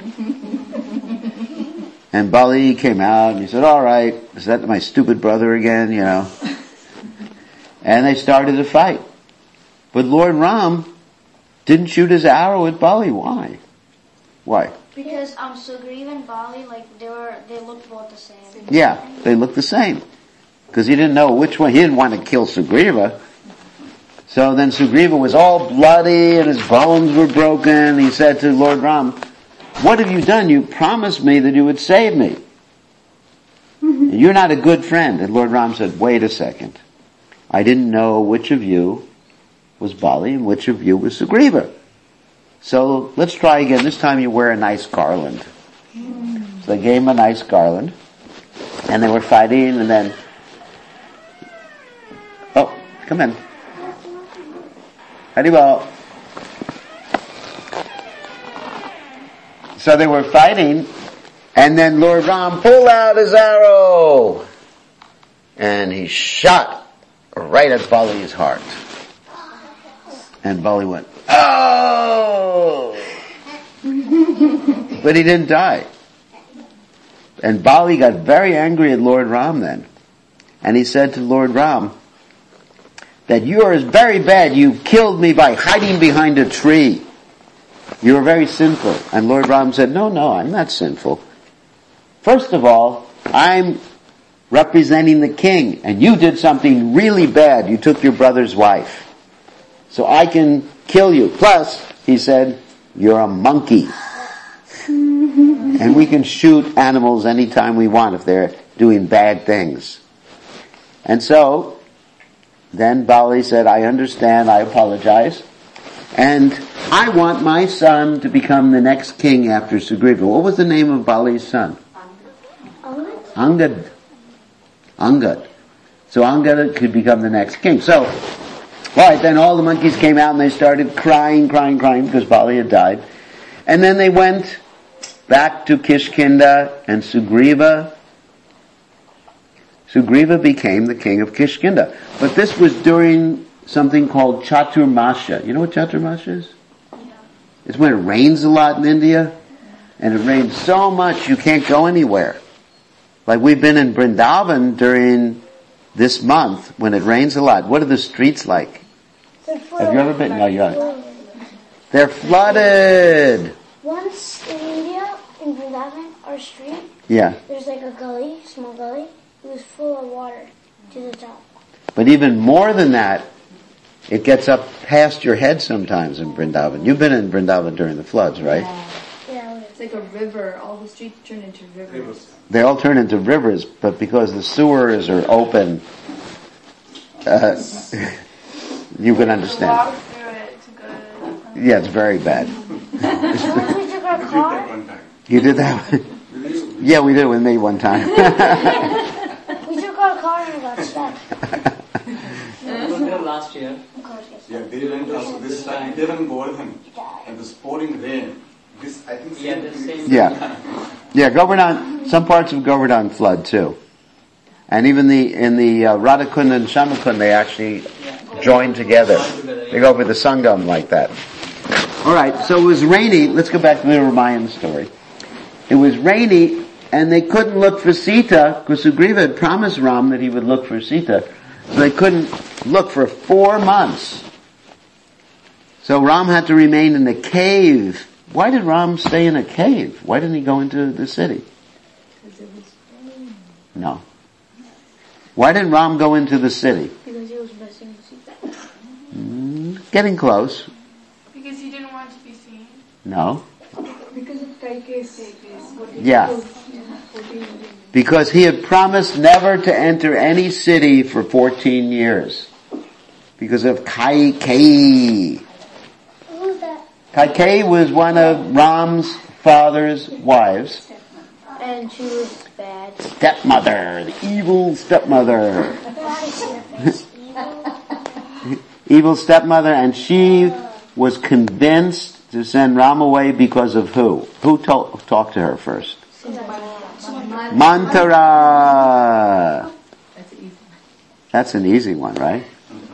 And Bali came out and he said, all right, is that my stupid brother again, you know? And they started to fight. But Lord Ram didn't shoot his arrow at Bali. Why? Why? Because um, Sugriva and Bali, like they were, they looked both the same. Yeah, they looked the same. Because he didn't know which one. He didn't want to kill Sugriva. So then Sugriva was all bloody and his bones were broken. He said to Lord Ram, what have you done? You promised me that you would save me. You're not a good friend. And Lord Ram said, wait a second. I didn't know which of you was Bali and which of you was Sugriva. So let's try again. This time you wear a nice garland. So they gave him a nice garland. And they were fighting, and then, oh, come in. Haribol. So they were fighting, and then Lord Ram pulled out his arrow, and he shot right at Bali's heart. And Bali went, oh! But he didn't die. And Bali got very angry at Lord Ram then. And he said to Lord Ram, that you are very bad. You killed me by hiding behind a tree. You are very sinful. And Lord Ram said, no, no, I'm not sinful. First of all, I'm representing the king, and you did something really bad. You took your brother's wife. So I can kill you. Plus, he said, you're a monkey. And we can shoot animals anytime we want if they're doing bad things. And so, then Bali said, I understand, I apologize. And I want my son to become the next king after Sugriva. What was the name of Bali's son? Angad. Angad. Angad. So Angad could become the next king. So, alright, then all the monkeys came out and they started crying, crying, crying because Bali had died. And then they went back to Kishkinda, and Sugriva, Sugriva became the king of Kishkinda. But this was during something called Chaturmasha. You know what Chaturmasha is? Yeah. It's when it rains a lot in India, and it rains so much you can't go anywhere. Like we've been in Vrindavan during this month when it rains a lot. What are the streets like? Have you ever been? No, you haven't. They're flooded. Once in India, in Vrindavan, our street, yeah, there's like a gully, small gully. It was full of water to the top. But even more than that, it gets up past your head sometimes in Vrindavan. You've been in Vrindavan during the floods, right? Yeah. Yeah. It's like a river. All the streets turn into rivers. They all turn into rivers, but because the sewers are open, uh, you can understand. Walk through it to go to the Yeah, it's very bad. Once we took our car, You did that? Yeah, we did it with me one time. we took our car and it got stuck. I was there last year. Yeah, they went also this time. They went Govardhan and the pouring rain. This I think Yeah, same the thing. same. Yeah. Yeah, Govardhan, some parts of Govardhan flood too. And even the, in the uh, Radhakund and Shamakund, they actually join together. They go over the Sangam like that. Alright, so it was rainy. Let's go back to the Ramayan story. It was rainy, and they couldn't look for Sita, because Sugriva had promised Ram that he would look for Sita. So they couldn't look for four months. So Ram had to remain in a cave. Why did Ram stay in a cave? Why didn't he go into the city? No. Why didn't Ram go into the city? Because he was missing Sita. Mm, getting close. Because he didn't want to be seen. No. Because of Kaikeyi's Yeah. Because he had promised never to enter any city for fourteen years. Because of Kaikeyi. Who was that? Kaikeyi was one of Ram's father's wives. And she was bad. Stepmother, the evil stepmother. Evil. Evil stepmother, and she was convinced to send Ram away because of who? Who to- talked to her first? Mantara. That's easy. That's an easy one, right?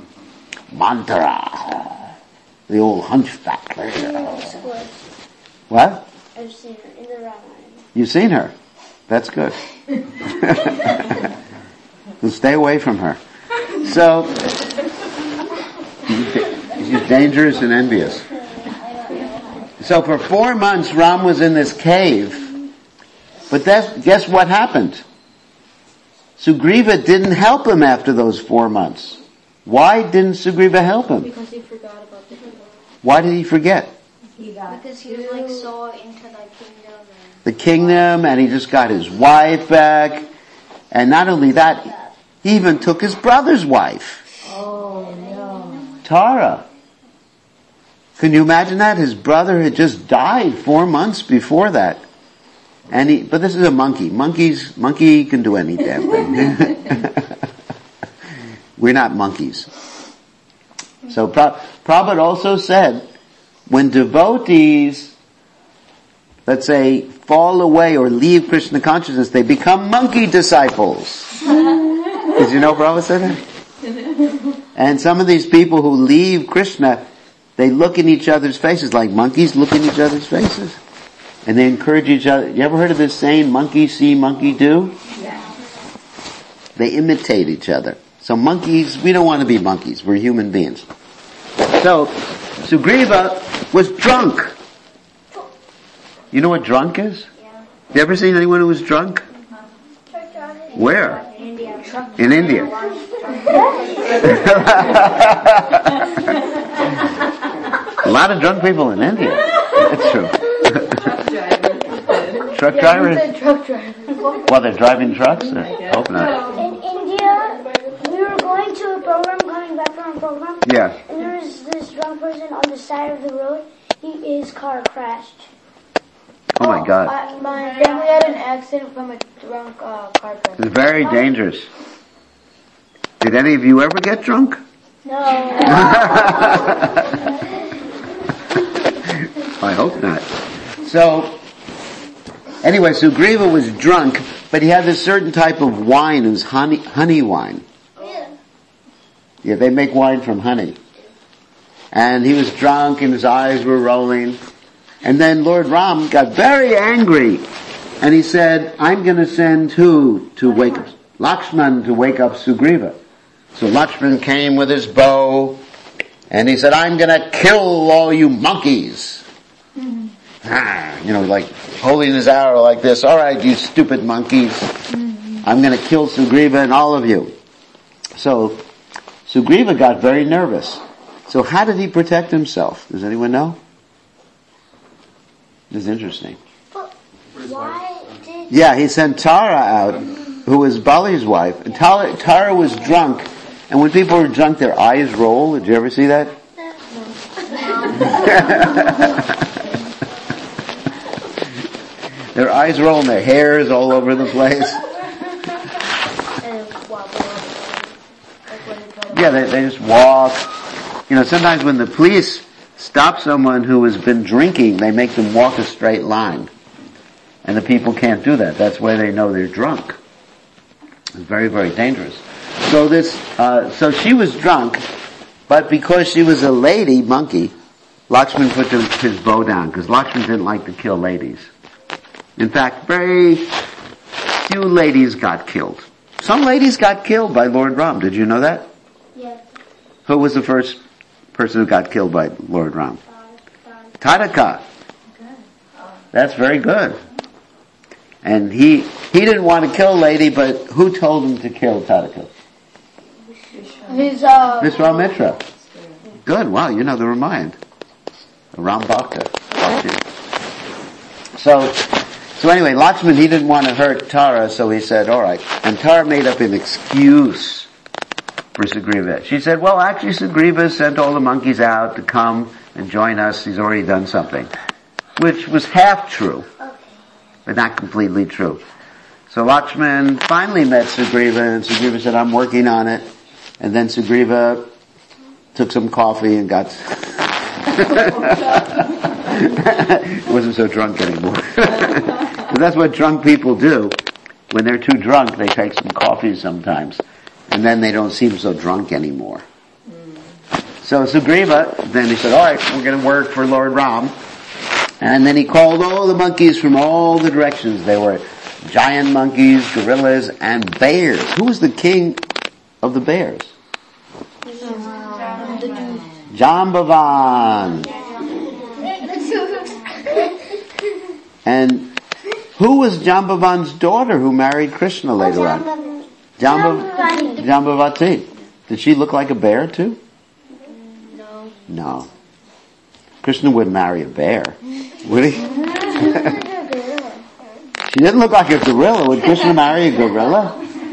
Mantara. The old hunchback. What? I've seen her in the Ramayana. You've seen her. That's good. Well, stay away from her. So, she's dangerous and envious. So for four months, Ram was in this cave. But that's, guess what happened? Sugriva didn't help him after those four months. Why didn't Sugriva help him? Because he forgot about the people. Why did he forget? Because he was like so into the kingdom. And The kingdom, and he just got his wife back. And not only that, he even took his brother's wife. Oh no. Tara. Can you imagine that? His brother had just died four months before that. And he, but this is a monkey. Monkeys, monkey can do any damn thing. We're not monkeys. So Prab- Prabhupada also said, when devotees, let's say, fall away or leave Krishna consciousness, they become monkey disciples. Did you know Prabhupada said that? And some of these people who leave Krishna, they look in each other's faces like monkeys look in each other's faces. And they encourage each other. You ever heard of this saying, monkey see, monkey do? Yeah. They imitate each other. So monkeys, we don't want to be monkeys. We're human beings. So, Sugriva was drunk. You know what drunk is? yeah. You ever seen anyone who was drunk? Where? In India. In India. A lot of drunk people in India. That's true. Truck drivers? Truck driver. Well, they're driving trucks? I hope not. In India, we were going to a program, coming back from a program, Yeah. and there was this drunk person on the side of the road. He, his car crashed. Oh my God. Uh, my family had an accident from a drunk uh, car driver. It's very dangerous. Did any of you ever get drunk? No. I hope not. So, anyway, Sugriva was drunk, but he had this certain type of wine. It was honey, honey wine. Yeah. Yeah, they make wine from honey. And he was drunk and his eyes were rolling. And then Lord Ram got very angry. And he said, I'm going to send who to wake up? Lakshman to wake up Sugriva. So Lakshman came with his bow. And he said, I'm going to kill all you monkeys. Mm-hmm. Ah, you know, like holding his arrow like this. All right, you stupid monkeys. Mm-hmm. I'm going to kill Sugriva and all of you. So Sugriva got very nervous. So how did he protect himself? Does anyone know? This is interesting. But why did... Yeah, he sent Tara out, who was Bali's wife. And Tara, Tara was drunk. And when people were drunk, their eyes roll. Did you ever see that? Their eyes roll and their hair is all over the place. Yeah, they, they just walk. You know, sometimes when the police stop someone who has been drinking, they make them walk a straight line. And the people can't do that. That's why they know they're drunk. It's very, very dangerous. So this, uh, so she was drunk, but because she was a lady monkey, Lakshman put his, his bow down, because Lakshman didn't like to kill ladies. In fact, very few ladies got killed. Some ladies got killed by Lord Ram. Did you know that? Yes. Who was the first person who got killed by Lord Ram? Tadaka. That's very good. And he he didn't want to kill a lady, but who told him to kill Tadaka? His, uh... Vishwamitra. Good, wow, you know the Ramayana. Ram Bhakta. So, so anyway, Lakshman, he didn't want to hurt Tara, so he said, alright. And Tara made up an excuse for Sugriva. She said, well, actually Sugriva sent all the monkeys out to come and join us. He's already done something. Which was half true, but not completely true. So Lakshman finally met Sugriva, and Sugriva said, I'm working on it. And then Sugriva took some coffee and got... He wasn't so drunk anymore. But that's what drunk people do. When they're too drunk, they take some coffee sometimes. And then they don't seem so drunk anymore. So Sugriva, then he said, alright, we're going to work for Lord Ram. And then he called all the monkeys from all the directions. They were giant monkeys, gorillas, and bears. Who was the king of the bears? Jambavan. And who was Jambavan's daughter who married Krishna later on? Jambav- Jambavati. Did she look like a bear too? No. No. Krishna wouldn't marry a bear, would he? She didn't look like a gorilla. Would Krishna marry a gorilla?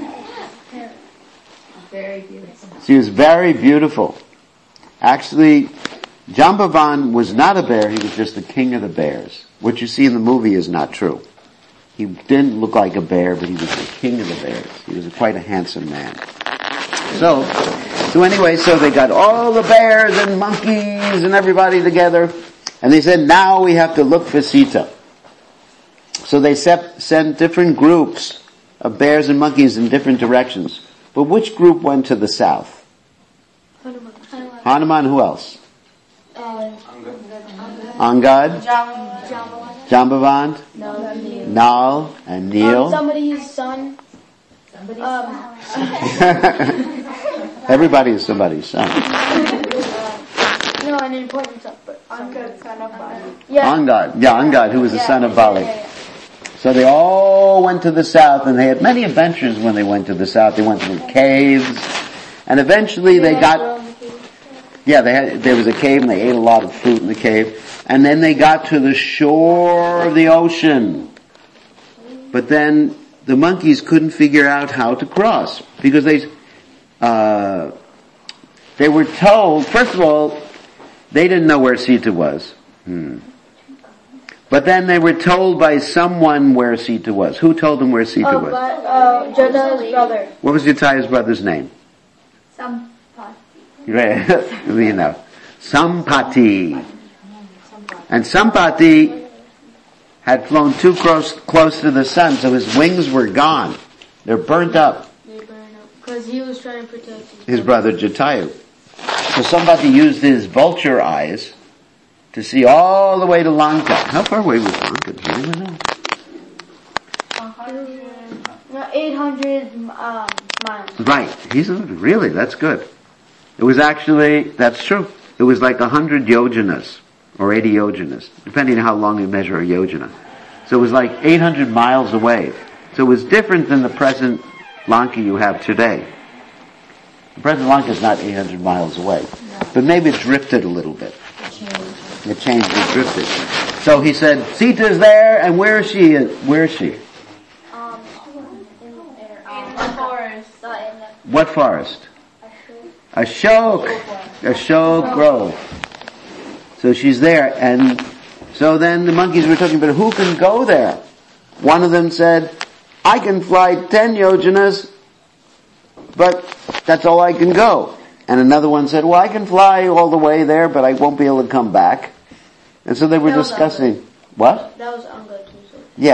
Very beautiful. She was very beautiful. Actually, Jambavan was not a bear, he was just the king of the bears. What you see in the movie is not true. He didn't look like a bear, but he was the king of the bears. He was quite a handsome man. So, so anyway, so they got all the bears and monkeys and everybody together, and they said, now we have to look for Sita. So they sep- sent different groups of bears and monkeys in different directions. But which group went to the south? Hanuman. Hanuman, who else? Uh, Angad, Jambavan. Jambavant, Nal, and Neil. Um, somebody's son. Um, Everybody is somebody's son. no, an important son, but Angad, son of Bali. yeah. Angad, yeah, Angad, who was the Yeah, son of yeah, Bali. yeah, yeah. So they all went to the south, and they had many adventures when they went to the south. They went through caves, and eventually they got, yeah, they had, there was a cave, and they ate a lot of fruit in the cave, and then they got to the shore of the ocean. But then the monkeys couldn't figure out how to cross, because they, uh, they were told, first of all, they didn't know where Sita was. Hmm. But then they were told by someone where Sita was. Who told them where Sita Oh, was? but, uh, Jata's brother. What was Jataya's brother's name? Some You know, Sampati. And Sampati had flown too close, close to the sun, so his wings were gone. They're burnt up. They burn up because he was trying to protect his, His brother Jatayu. So somebody used his vulture eyes to see all the way to Lanka. How far away was Lanka? Do you even know? No, eight hundred um, miles. Right. He's really, that's good. It was actually, that's true. It was like a hundred yojanas, or eighty yojanas, depending on how long you measure a yojana. So it was like eight hundred miles away. So it was different than the present Lanka you have today. The present Lanka is not eight hundred miles away. But maybe it drifted a little bit. It changed, it drifted. So he said, Sita's there, and where is she? Where is she? Um, in, in, um, In the forest. not in the What forest? Ashok. Ashok Grove. So she's there, and so then the monkeys were talking about who can go there. One of them said, I can fly ten yojanas, but that's all I can go. And another one said, well, I can fly all the way there, but I won't be able to come back. And so they were That was discussing, Angad. what? That was Angad too. So. Yeah,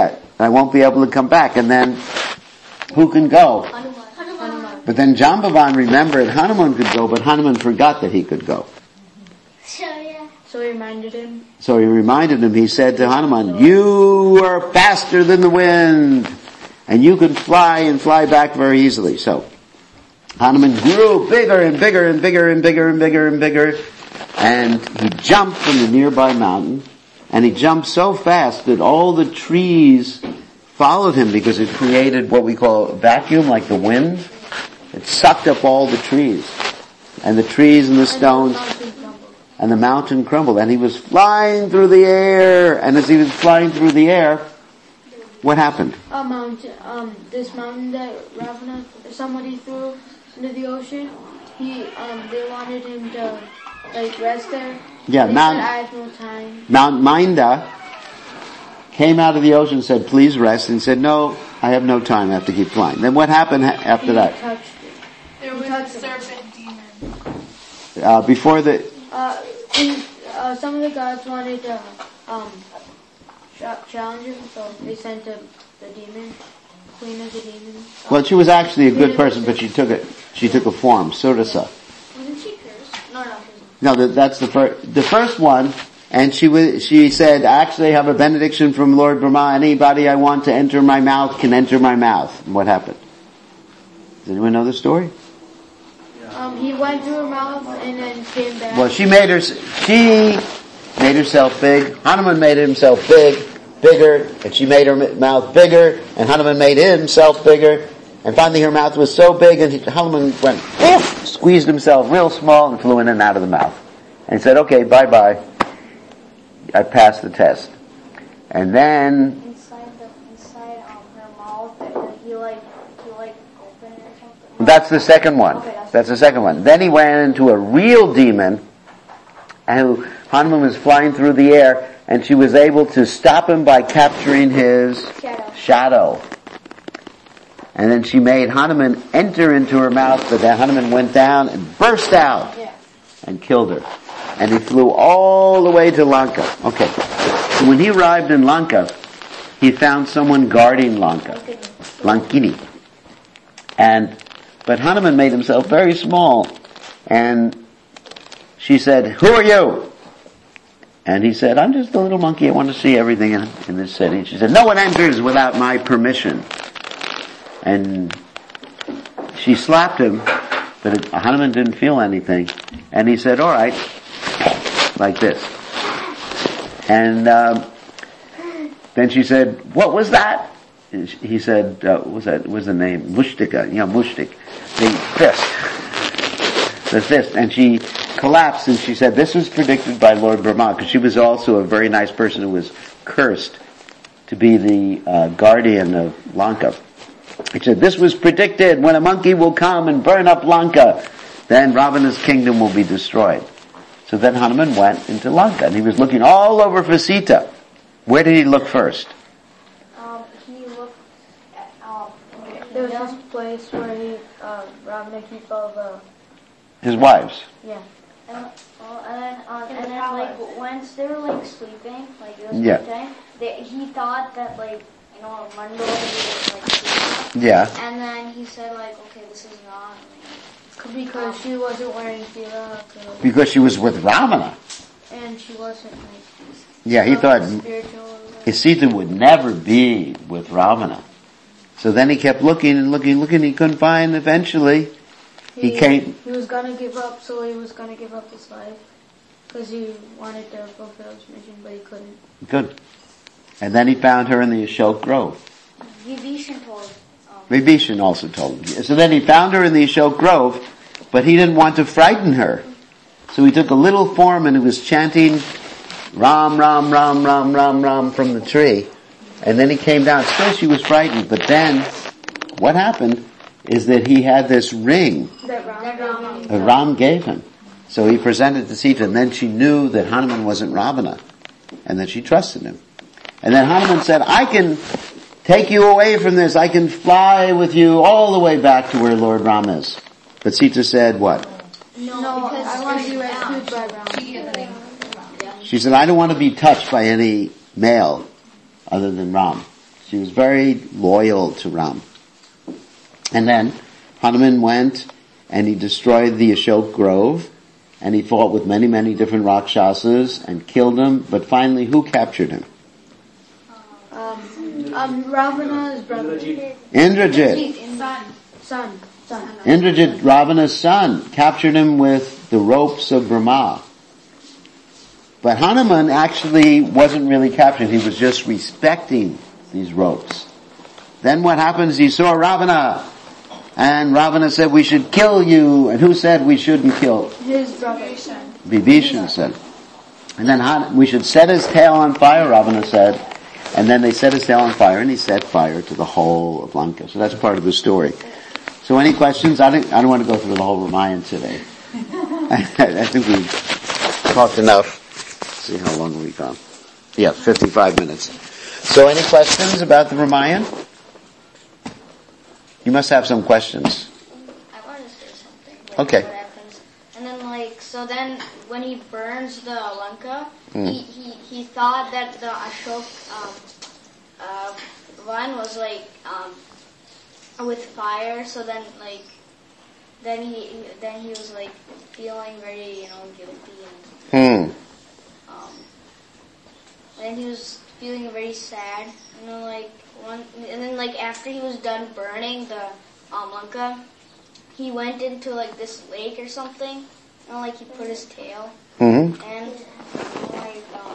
I won't be able to come back. And then, who can go? Hanuman. But then Jambavan remembered Hanuman could go, but Hanuman forgot that he could go. So yeah. So he reminded him. So he reminded him, he said to Hanuman, you are faster than the wind, and you can fly and fly back very easily. So Hanuman grew bigger and bigger and bigger and bigger and bigger and bigger, and he jumped from the nearby mountain, and he jumped so fast that all the trees followed him because it created what we call a vacuum, like the wind. It sucked up all the trees, and the trees and the stones, and the mountain crumbled, and he was flying through the air, and as he was flying through the air, what happened? A mountain, um, this mountain that Ravana, somebody threw into the ocean, he, um, they wanted him to, like, rest there. Yeah, They Mount, said, I have no time. Mount Minda came out of the ocean and said, please rest, and he said, no, I have no time, I have to keep flying. Then what happened ha- after He that? touched it. There was a serpent demon. Uh, before the, Uh, he, uh, some of the gods wanted to, um, ch- challenge him, so they sent a, the demon, queen of the demons. well, she was actually a good person, but she took it, she took a form, Surasa. Wasn't she cursed? No, no. No, that, that's the first, the first one, and she was, she said, actually I have a benediction from Lord Brahma, anybody I want to enter my mouth can enter my mouth. And what happened? Does anyone know the story? Um, he went through her mouth and then came back. Well, she made her, she made herself big, Hanuman made himself big, bigger, and she made her mouth bigger, and Hanuman made himself bigger, and finally her mouth was so big, and he, Hanuman went, "Oof," squeezed himself real small and flew in and out of the mouth. And he said, okay, bye-bye. I passed the test. And then, Inside the inside um, her mouth, and he like he like opened it or something. that's the second one. Okay, that's- That's the second one. Then he ran into a real demon, and Hanuman was flying through the air, and she was able to stop him by capturing his Shadow. shadow. And then she made Hanuman enter into her mouth, but then Hanuman went down and burst out Yeah. and killed her. And he flew all the way to Lanka. Okay. So when he arrived in Lanka, he found someone guarding Lanka. Lankini. And, but Hanuman made himself very small. And she said, who are you? And he said, I'm just a little monkey. I want to see everything in, in this city. And she said, no one enters without my permission. And she slapped him, but it, Hanuman didn't feel anything. And he said, all right, like this. And um, then she said, what was that? And he said, uh, what was that? What was the name? Mushtika. Yeah, Mushtik. The fist. The fist. And she collapsed and she said, this was predicted by Lord Brahma, because she was also a very nice person who was cursed to be the uh, guardian of Lanka. He said, this was predicted, when a monkey will come and burn up Lanka, then Ravana's kingdom will be destroyed. So then Hanuman went into Lanka, and he was looking all over for Sita. Where did he look first? Um, he looked at um. There was this place where he, uh, Ravana keep all the, His wives. yeah. And, uh, and then, um, and then like once they were like sleeping, like it was Yeah. nighttime, they, he thought that like you know a mandal was like sleeping. Yeah. And then he said like, okay, this is not. Because she wasn't wearing tira, Because she was with Ravana. and she wasn't like, Yeah, he thought spiritual or whatever. Sita would never be with Ravana. So then he kept looking and looking, looking, he couldn't find, eventually he came, He was gonna give up, so he was gonna give up his life. Because he wanted to fulfill his mission, but he couldn't. good. And then he found her in the Ashok Grove. Vibhishan told. Um, Vibhishan also told him. So then he found her in the Ashok Grove, but he didn't want to frighten her. So he took a little form and he was chanting Ram, Ram, Ram, Ram, Ram, Ram from the tree. And then he came down. Still she was frightened, but then what happened is that he had this ring That Ram that Ram gave him. So he presented to Sita, and then she knew that Hanuman wasn't Ravana, and that she trusted him. And then Hanuman said, I can take you away from this. I can fly with you all the way back to where Lord Ram is. But Sita said what? no, No, because I want to be rescued by Ram. She had the ring. She said, I don't want to be touched by any male other than Ram. She was very loyal to Ram. And then Hanuman went and he destroyed the Ashok Grove, and he fought with many, many different Rakshasas and killed them, but finally who captured him? Um, um, Ravana's brother. Indrajit. Son. Son. Son. Indrajit, Ravana's son, captured him with the ropes of Brahma. But Hanuman actually wasn't really captured, he was just respecting these ropes. Then what happens? He saw Ravana, and Ravana said, we should kill you. And who said we shouldn't kill? His brother. Vibhishan said. And then Han- we should set his tail on fire, Ravana said. And then they set his tail on fire, and he set fire to the whole of Lanka. So that's part of the story. So any questions? I don't, I don't want to go through the whole Ramayana today. I think we've talked enough. Let's see how long we've gone. Yeah, fifty-five minutes. So any questions about the Ramayana? You must have some questions. I want to say something. Like Okay. What happens. And then like, so then when he burns the Lanka, Mm. he, he, he thought that the Ashok um, uh, one was like um, with fire, so then like, then he, then he was like feeling very, you know, guilty and Hmm. um, then he was feeling very sad, you know, like one, and then like after he was done burning the um, Lanka, he went into like this lake or something, you know, like he put his tail, Mm-hmm. and like um,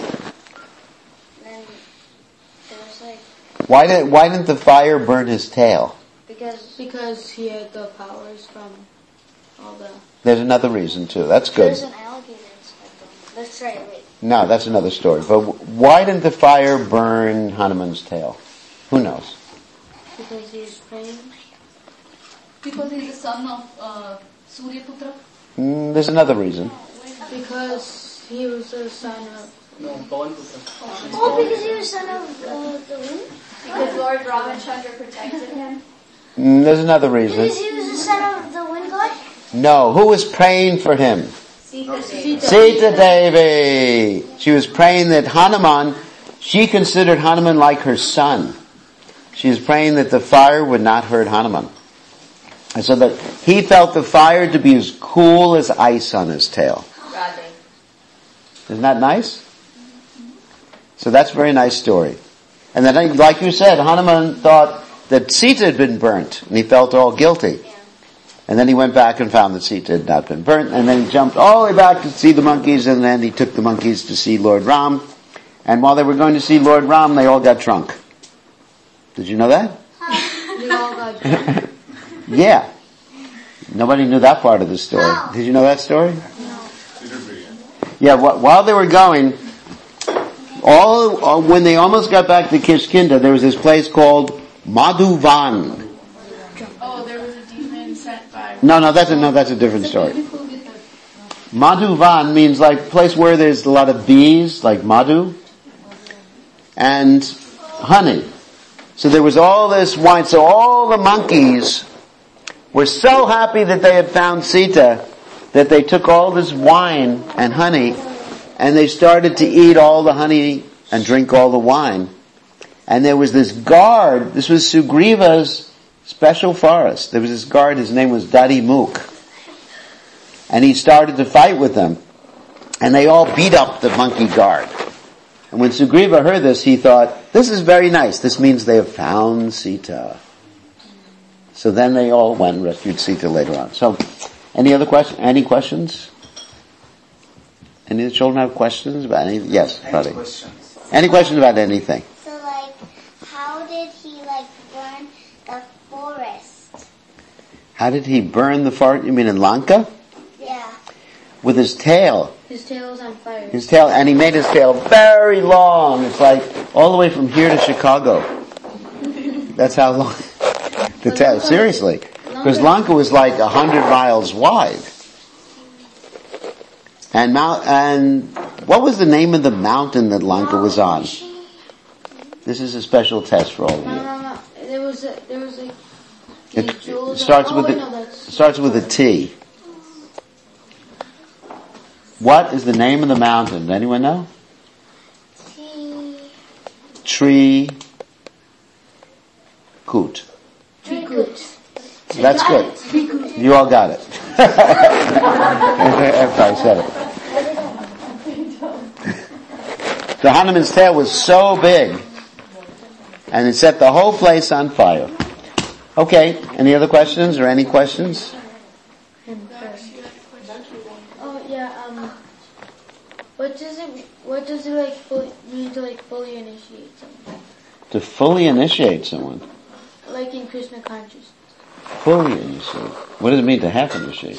then there was like Why did Why didn't the fire burn his tail? because Because he had the powers from all the... There's another reason too. That's good. there's an alligator inside them. Let's try it. Wait. No, that's another story. But why didn't the fire burn Hanuman's tail? Who knows? Because he's praying. Because he's the son of uh, Suryaputra. Mm, there's another reason. Because he was the son of... No, Pawan Putra. Oh, because he was son of uh, the wind? Because Lord Ramachandra protected him. Mm, there's another Because reason. he was the son of the wind god? No, who was praying for him? Sita. Sita Devi. She was praying that Hanuman, she considered Hanuman like her son. She was praying that the fire would not hurt Hanuman. And so that he felt the fire to be as cool as ice on his tail. Isn't that nice? So that's a very nice story. And then, like you said, Hanuman thought that Sita had been burnt, and he felt all guilty. And then he went back and found that Sita had not been burnt, and then he jumped all the way back to see the monkeys, and then he took the monkeys to see Lord Ram. And while they were going to see Lord Ram, they all got drunk. Did you know that? They all got drunk. Yeah. Nobody knew that part of the story. Did you know that story? Yeah, wh- while they were going, all uh, when they almost got back to Kishkinda, there was this place called Madhuvan. Oh, there was a demon sent by... No, no, that's a, no, that's a different story. Madhuvan means like place where there's a lot of bees, like madhu, and honey. So there was all this wine. So all the monkeys were so happy that they had found Sita that they took all this wine and honey and they started to eat all the honey and drink all the wine. And there was this guard, this was Sugriva's special forest. There was this guard, his name was Dadi Mukh. And he started to fight with them. And they all beat up the monkey guard. And when Sugriva heard this, he thought, this is very nice. This means they have found Sita. So then they all went and rescued Sita later on. So, any other question? Any questions? Any of the children have questions about any? Yes, Buddy. Any questions? Any questions about anything? So, like, how did he, like, burn the forest? How did he burn the forest? You mean in Lanka? Yeah. With his tail. His tail was on fire. His tail, and he made his tail very long. It's like all the way from here to Chicago. That's how long the tail. Seriously, because Lanka was like a hundred miles wide. And Mount, and what was the name of the mountain that Lanka was on? This is a special test for all of No, you. no, no. There was a, there was a... It, the jewels it starts on- with oh, wait, a, no, that's- starts with a T. What is the name of the mountain? Does anyone know? T. Tree. Kut. Trikut. That's good. You all got it. After I said it. The Hanuman's tail was so big, and it set the whole place on fire. Okay, any other questions or any questions? Oh yeah. Um, what does it? What does it like fully, mean to like fully initiate someone? To fully initiate someone. Like in Krishna consciousness. Fully initiate. What does it mean to half initiate?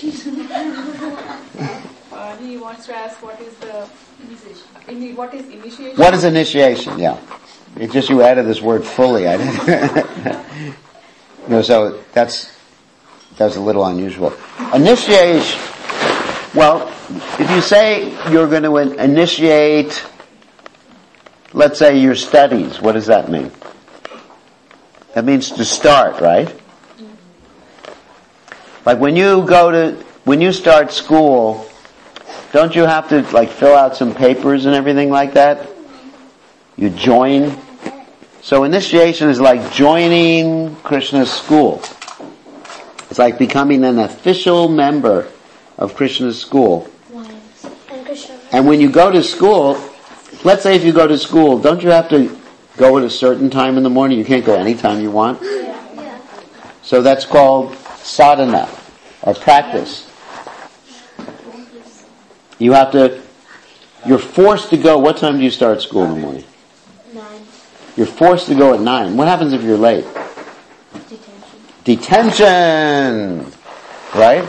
Uh, he wants to ask what is the initiation. In, what is initiation? What is initiation? Yeah. It's just you added this word fully. I didn't. No, so that's that's a little unusual. Initiation. Well, if you say you're going to initiate, let's say your studies, what does that mean? That means to start, right? Like when you go to, when you start school, don't you have to like fill out some papers and everything like that? You join. So initiation is like joining Krishna's school. It's like becoming an official member of Krishna's school. And when you go to school, let's say if you go to school, don't you have to go at a certain time in the morning? You can't go anytime you want. So that's called sadhana, or practice. You have to, you're forced to go. What time do you start school in the morning? Nine. You're forced to go at nine. What happens if you're late? Detention. Detention! Right?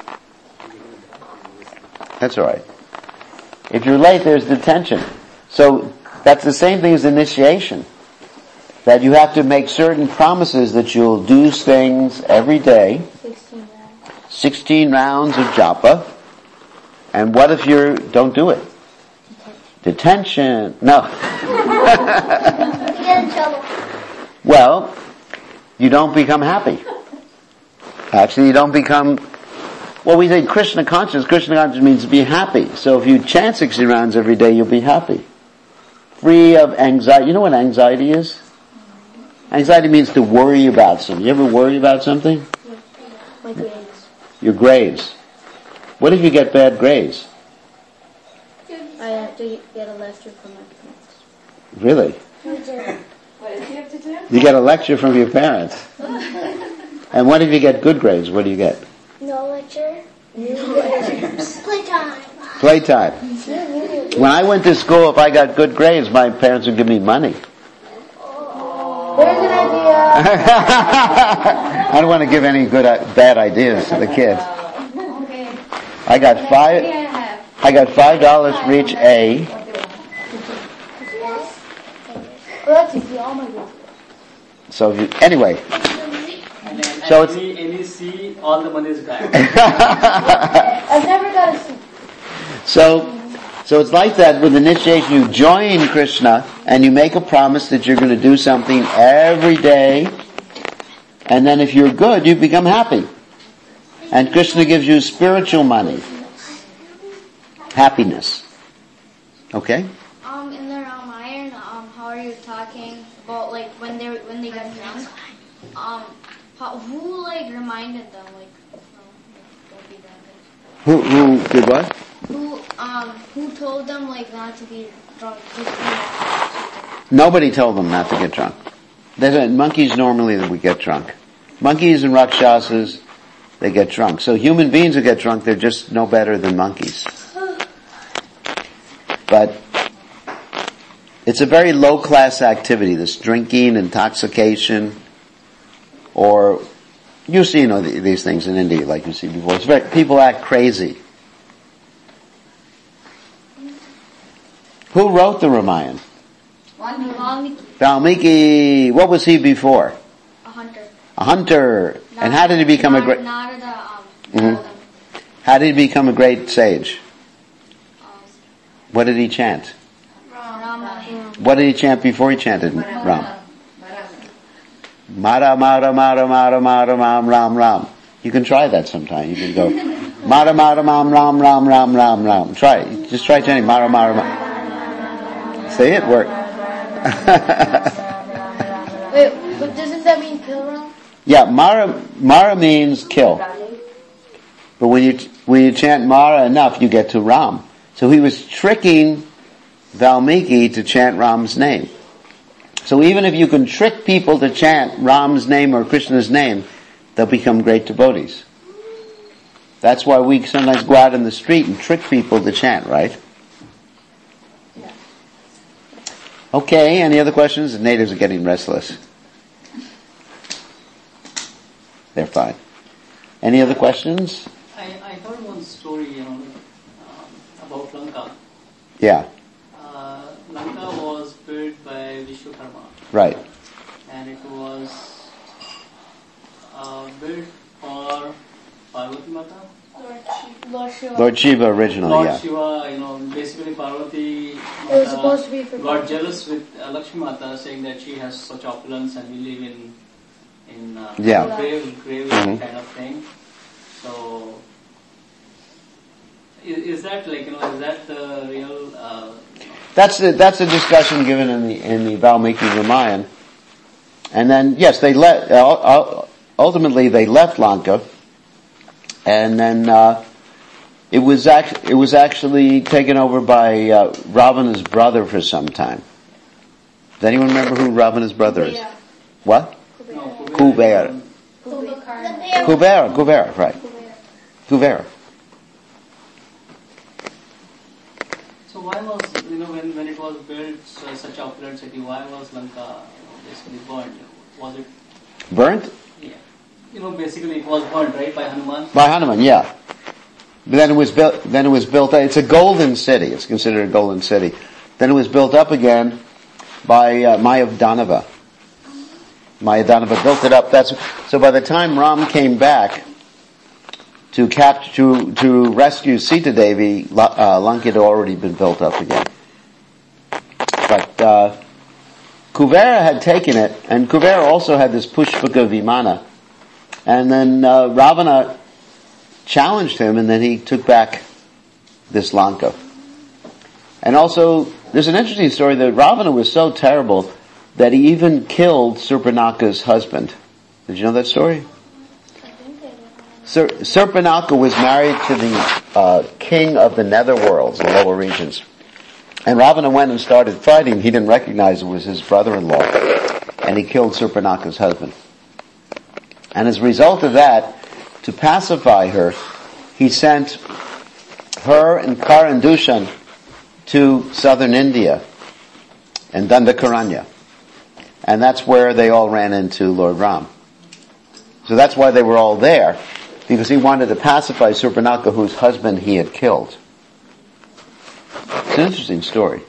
That's alright. If you're late, there's detention. So, that's the same thing as initiation. That you have to make certain promises that you'll do things every day. Sixteen rounds. Sixteen rounds of japa. And what if you don't do it? Detention. No. You get in trouble. Well, you don't become happy. Actually, you don't become, well, we say Krishna conscious. Krishna conscious means to be happy. So if you chant sixty rounds every day, you'll be happy. Free of anxiety. You know what anxiety is? Anxiety means to worry about something. You ever worry about something? My grades. Your grades. What if you get bad grades? I have to get a lecture from my parents. Really? What does he have to do? You get a lecture from your parents. And what if you get good grades? What do you get? No lecture. Playtime. Playtime. When I went to school, if I got good grades, my parents would give me money. There's an idea. I don't want to give any good, bad ideas to the kids. I got five. I got five dollars for each A. Oh, that's easy. All my grades. So if you, anyway. So it's. Any, any C, all the money is back. I've never got a C. So, so it's like that with initiation. You join Krishna and you make a promise that you're going to do something every day. And then if you're good, you become happy. And Krishna gives you spiritual money. Happiness. Okay? Um, in the Ramayana, um, how are you talking about like when they when they got drunk? Um, how, who like reminded them like, no, don't be drunk? Who who did what? Who um who told them like not to be drunk? Just be happy? Nobody told them not to get drunk. There's a, monkeys normally that would get drunk. Monkeys and rakshasas, they get drunk. So human beings who get drunk, they're just no better than monkeys. But it's a very low class activity, this drinking, intoxication, or you see, you know, these things in India like you see before. It's very, people act crazy. Who wrote the Ramayana? Valmiki. Valmiki. What was he before? A hunter. A hunter. Not, and how did he become not, a great? Narada, um, Mm-hmm. How did he become a great sage? What did he chant? Rama. What did he chant before he chanted Ram? Mara Mara Mara Mara Mara Ram Ram Ram. You can try that sometime. You can go Mara Mara Ram Ram Ram Ram Ram Ram. Try it. Just try chanting Mara Mara Mara. See it work. Wait, Wait, but doesn't that mean kill Ram? Yeah, Mara Mara means kill. But when you when you chant Mara enough, you get to Ram. So he was tricking Valmiki to chant Ram's name. So even if you can trick people to chant Ram's name or Krishna's name, they'll become great devotees. That's why we sometimes go out in the street and trick people to chant, right? Yeah. Okay, any other questions? The natives are getting restless. They're fine. Any other questions? I, I heard one story, you know, um, about Lanka. Yeah. Uh, Lanka was built by Vishwakarma. Right. And it was uh, built for Parvati Mata. Lord Shiva. Lord Shiva originally, Lord yeah. Shiva, you know, basically Parvati It was supposed to be for got jealous with uh, Lakshmi Mata, saying that she has such opulence and we live in in uh, Yeah. grave, grave Mhm. kind of thing. So, is, is that like you know is that the real? Uh, That's the that's the discussion given in the in the Valmiki Ramayana. And then yes, they let uh, ultimately they left Lanka, and then uh, it was act, it was actually taken over by uh, Ravana's brother for some time. Does anyone remember who Ravana's brother is? Yeah. What? no, Kubera. Kubera, Kubera, right. Kubera. So why was you know when, when it was built so, such opulent city? Why was Lanka you know, basically burned? Was it? Burnt? Yeah. You know, basically it was burnt, right, by Hanuman. By Hanuman, yeah. But then it was built. Then it was built. It's a golden city. It's considered a golden city. Then it was built up again by uh, Mayadanava. Mayadanava built it up. That's so. By the time Ram came back to capture to to rescue Sita Devi, uh, Lanka had already been built up again. But uh, Kuvera had taken it, and Kuvera also had this Pushpaka Vimana, and then uh, Ravana challenged him, and then he took back this Lanka. And also, there's an interesting story that Ravana was so terrible that he even killed Surpanaka's husband. Did you know that story? Sur- Surpanaka was married to the uh, king of the netherworlds, the lower regions. And Ravana went and started fighting. He didn't recognize it was his brother-in-law. And he killed Surpanaka's husband. And as a result of that, to pacify her, he sent her and Karandushan to southern India and Dandakaranya. And that's where they all ran into Lord Ram. So that's why they were all there, because he wanted to pacify Surpanaka, whose husband he had killed. It's an interesting story.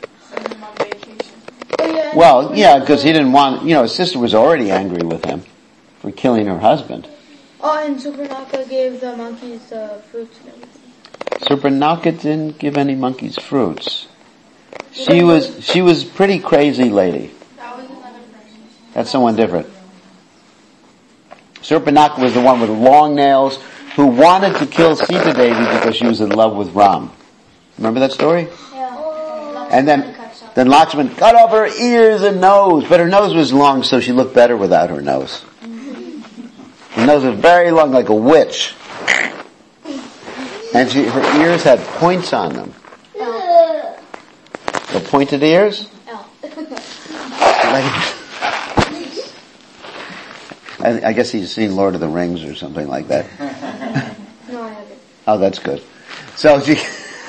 Well, yeah, because he didn't want, you know, his sister was already angry with him for killing her husband. Oh, and Supernaka gave the monkeys uh, fruits and everything. Surpanaka didn't give any monkeys fruits. She was she was a pretty crazy lady. That was another person. That's someone different. Surpanaka was the one with long nails who wanted to kill Sita Devi because she was in love with Ram. Remember that story? Yeah. And then then Lakshman cut off her ears and nose, but her nose was long, so she looked better without her nose. Her nose was very long, like a witch. And she, her ears had points on them. The pointed ears? Like, I, I guess he's seen Lord of the Rings or something like that. No, I haven't. Oh, that's good. So she...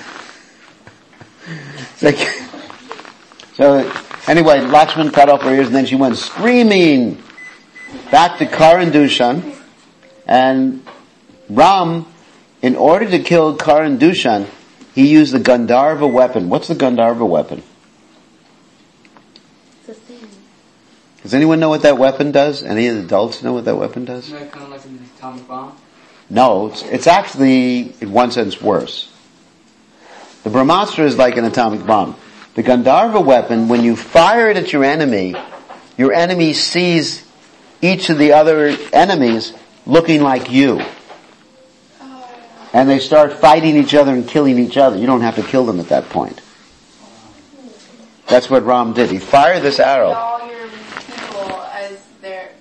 so, so anyway, Lakshman cut off her ears, and then she went screaming back to Karandushan, and Ram, in order to kill Karandushan, he used the Gandharva weapon. What's the Gandharva weapon? It's a thing. Does anyone know what that weapon does? Any of the adults know what that weapon does? Isn't that kind of like an atomic bomb? No, it's, it's actually, in one sense, worse. The Brahmastra is like an atomic bomb. The Gandharva weapon, when you fire it at your enemy, your enemy sees each of the other enemies looking like you. And they start fighting each other and killing each other. You don't have to kill them at that point. That's what Ram did. He fired this arrow. All your people as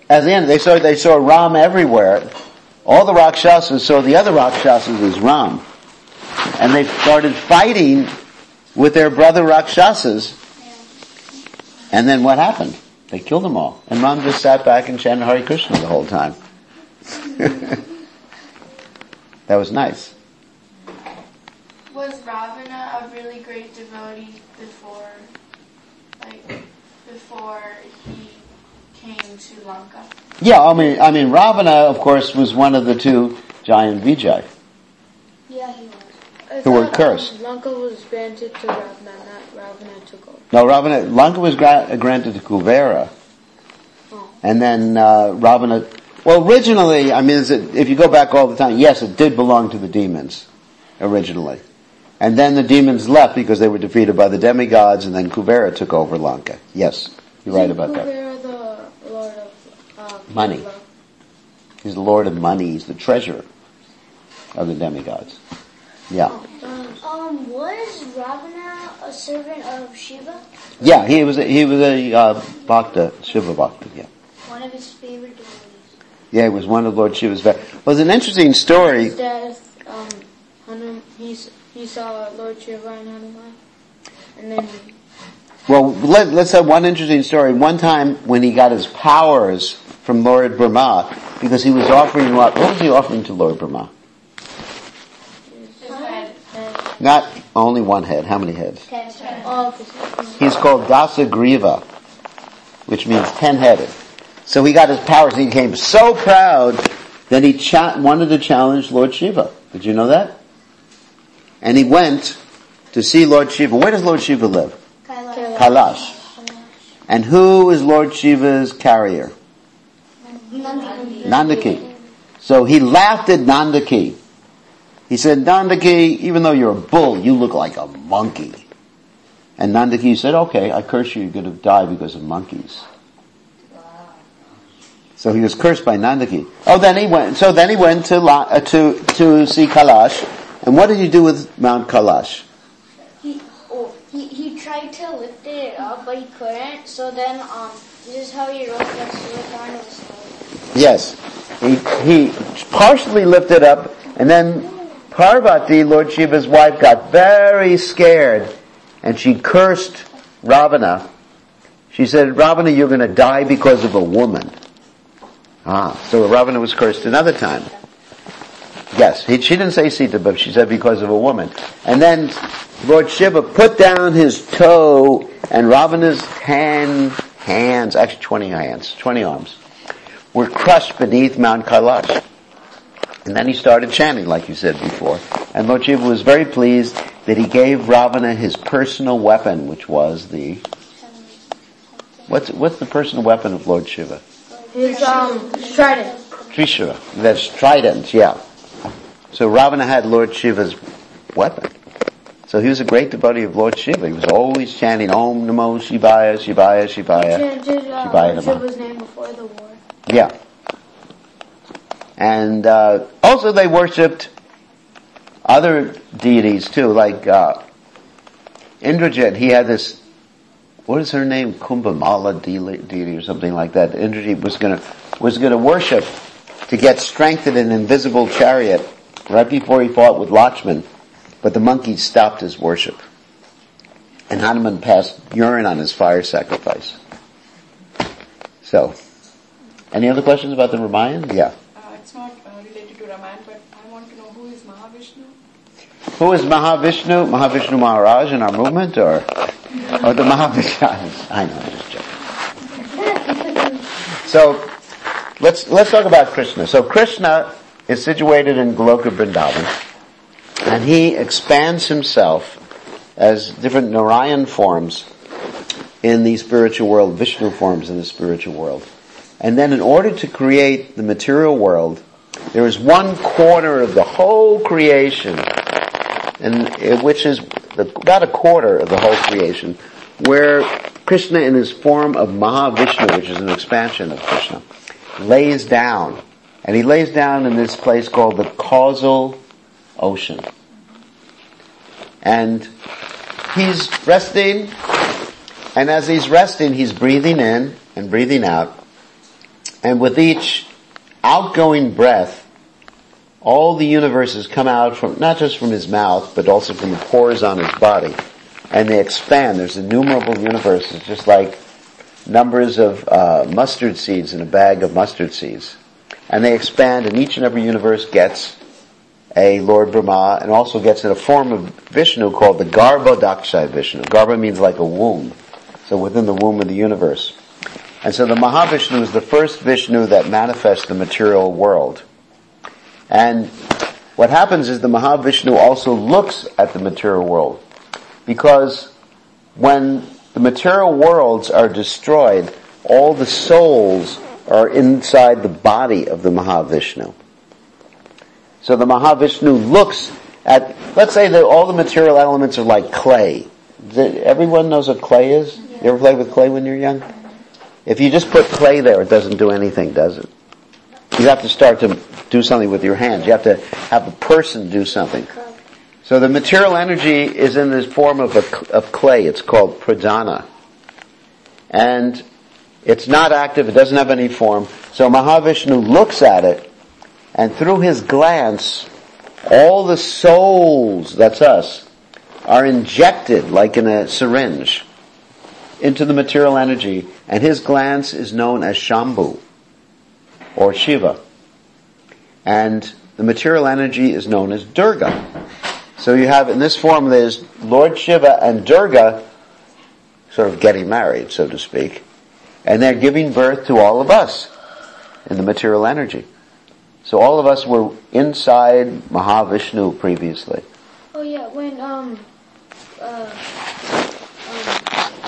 at the end, they saw they saw Ram everywhere. All the Rakshasas saw the other Rakshasas as Ram. And they started fighting with their brother Rakshasas. And then what happened? They killed them all. And Ram just sat back and chanted Hare Krishna the whole time. That was nice. Was Ravana a really great devotee before, like, before he came to Lanka? Yeah, I mean, I mean, Ravana, of course, was one of the two giant Vijay. Yeah, he was. I Who were thought, cursed. Um, Lanka was granted to Ravana, not Ravana took over. No, Ravana, Lanka was gra- granted to Kuvera. Oh. And then uh, Ravana, well, originally, I mean, is it, if you go back all the time, yes, it did belong to the demons, originally. And then the demons left because they were defeated by the demigods, and then Kuvera took over Lanka. Yes, you're right about that. Kuvera the lord of um, Money. Shiva? He's the lord of money. He's the treasurer of the demigods. Yeah. Um, was Ravana a servant of Shiva? Yeah, he was a, he was a uh, Bhakta, Shiva Bhakta, yeah. One of his favorite devotees. Yeah, he was one of Lord Shiva's very... Well, it's an interesting story. His death, um, Hanum, he's, he saw Lord Shiva and Hanuman. And then... Well, let, let's have one interesting story. One time when he got his powers from Lord Brahma, because he was offering... What, what was he offering to Lord Brahma? His head. Not only one head. How many heads? Ten. Oh, He's called Dasagriva, which means ten-headed. So he got his powers and he became so proud that he cha- wanted to challenge Lord Shiva. Did you know that? And he went to see Lord Shiva. Where does Lord Shiva live? Kailash. Kailash. And who is Lord Shiva's carrier? Nandaki. Nandaki. So he laughed at Nandaki. He said, Nandaki, even though you're a bull, you look like a monkey. And Nandaki said, okay, I curse you, you're going to die because of monkeys. So he was cursed by Nandaki. Oh, then he went. So then he went to uh, to to see Kailash. And what did he do with Mount Kailash? He, oh, he he tried to lift it up, but he couldn't. So then, um, this is how he wrote the Suratana of the story. Yes, he he partially lifted up, and then Parvati, Lord Shiva's wife, got very scared, and she cursed Ravana. She said, "Ravana, you're going to die because of a woman." Ah, so Ravana was cursed another time. Yes, he, she didn't say Sita, but she said because of a woman. And then Lord Shiva put down his toe, and Ravana's ten hands, actually twenty hands, twenty arms, were crushed beneath Mount Kailash. And then he started chanting, like you said before. And Lord Shiva was very pleased that he gave Ravana his personal weapon, which was the... What's what's the personal weapon of Lord Shiva? His, um, trident. Trishula. That's trident, yeah. So Ravana had Lord Shiva's weapon. So he was a great devotee of Lord Shiva. He was always chanting Om Namo Shivaya, Shivaya, Shivaya. He chanted uh, Shivaya Lord Namo. Shiva's name before the war. Yeah. And uh, also they worshipped other deities too, like uh, Indrajit. He had this, what is her name? Kumbhamala deity or something like that. Indrajit was going to was going to worship to get strength in an invisible chariot right before he fought with Lakshman, but the monkeys stopped his worship. And Hanuman passed urine on his fire sacrifice. So, any other questions about the Ramayana? Yeah. Uh, it's not uh, related to Ramayana, but I want to know who is Mahavishnu? Who is Mahavishnu? Mahavishnu Maharaj in our movement, or or the Mahavishnu? I know, I'm just joking. So let's let's talk about Krishna. So Krishna is situated in Goloka Vrindavan, and he expands himself as different Narayan forms in the spiritual world, Vishnu forms in the spiritual world. And then in order to create the material world, there is one corner of the whole creation, and which is the, about a quarter of the whole creation, where Krishna in his form of Mahavishnu, which is an expansion of Krishna, lays down. And he lays down in this place called the causal ocean. And he's resting, and as he's resting, he's breathing in and breathing out. and with each outgoing breath, all the universes come out from, not just from his mouth, but also from the pores on his body. And they expand. There's innumerable universes, just like numbers of uh, mustard seeds in a bag of mustard seeds. And they expand, and each and every universe gets a Lord Brahma, and also gets in a form of Vishnu called the Garbhodakshay Vishnu. Garbha means like a womb. So within the womb of the universe. And so the Mahavishnu is the first Vishnu that manifests the material world. And what happens is the Mahavishnu also looks at the material world. Because when the material worlds are destroyed, all the souls are inside the body of the Mahavishnu. So the Mahavishnu looks at, let's say that all the material elements are like clay. Everyone knows what clay is? You ever played with clay when you're young? If you just put clay there, it doesn't do anything, does it? You have to start to do something with your hands. You have to have a person do something. So the material energy is in this form of a, of clay. It's called pradhana. And it's not active. It doesn't have any form. So Mahavishnu looks at it, and through his glance, all the souls, that's us, are injected like in a syringe into the material energy. And his glance is known as Shambhu, or Shiva. And the material energy is known as Durga. So you have, in this form, there's Lord Shiva and Durga sort of getting married, so to speak. And they're giving birth to all of us in the material energy. So all of us were inside Mahavishnu previously. Oh yeah, when, um, uh, um,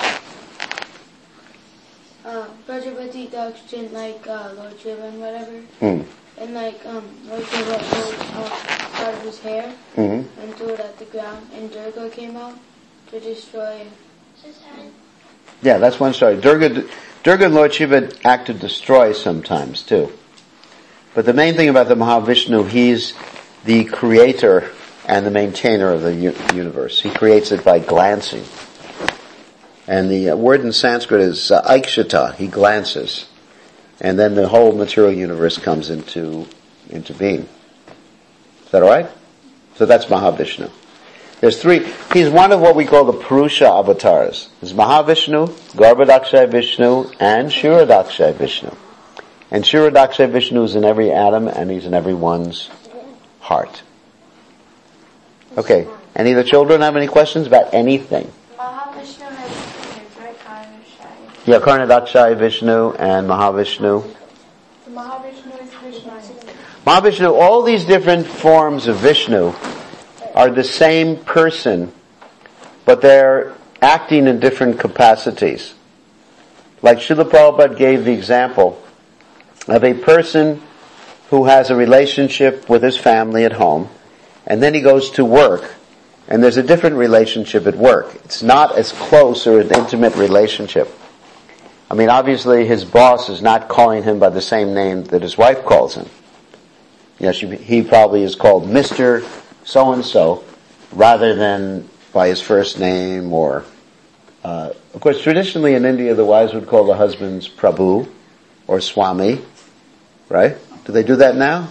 uh, Prajapati Daksh didn't like, uh, Lord Shiva and whatever. Mm. And like, um, Lord Shiva pulled off part of his hair mm-hmm. and threw it at the ground, and Durga came out to destroy his head. Yeah, that's one story. Durga, Durga and Lord Shiva act to destroy sometimes too. But the main thing about the Mahavishnu, he's the creator and the maintainer of the u- universe. He creates it by glancing. And the uh, word in Sanskrit is uh, aikshata, he glances. And then the whole material universe comes into into being. Is that alright? So that's Mahavishnu. There's three. He's one of what we call the Purusha avatars. There's Mahavishnu, Garbhodakshay Vishnu, and Kshirodakshay Vishnu. And Kshirodakshay Vishnu is in every atom, and he's in everyone's heart. Okay. Any of the children have any questions about anything? Mahavishnu has names, right? Karnadakshay. Yeah, Karnadakshay Vishnu and Mahavishnu. So Mahavishnu is Vishnu. Mahavishnu, all these different forms of Vishnu are the same person, but they're acting in different capacities. Like Srila Prabhupada gave the example of a person who has a relationship with his family at home, and then he goes to work, and there's a different relationship at work. It's not as close or an intimate relationship. I mean, obviously his boss is not calling him by the same name that his wife calls him. You know, she, he probably is called Mister So-and-so rather than by his first name or... Uh, of course, traditionally in India, the wives would call the husbands Prabhu or Swami, right? Do they do that now?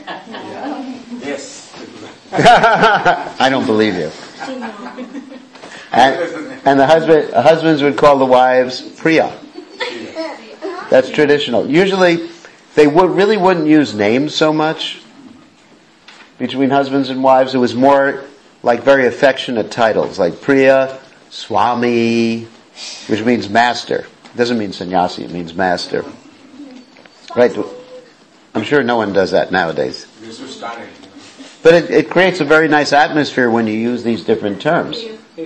Yes. I don't believe you. And, and the husband, husbands would call the wives Priya. That's traditional. Usually, they would really wouldn't use names so much between husbands and wives. It was more like very affectionate titles, like Priya, Swami, which means master. It doesn't mean sannyasi, it means master. Right? I'm sure no one does that nowadays. But it, it creates a very nice atmosphere when you use these different terms.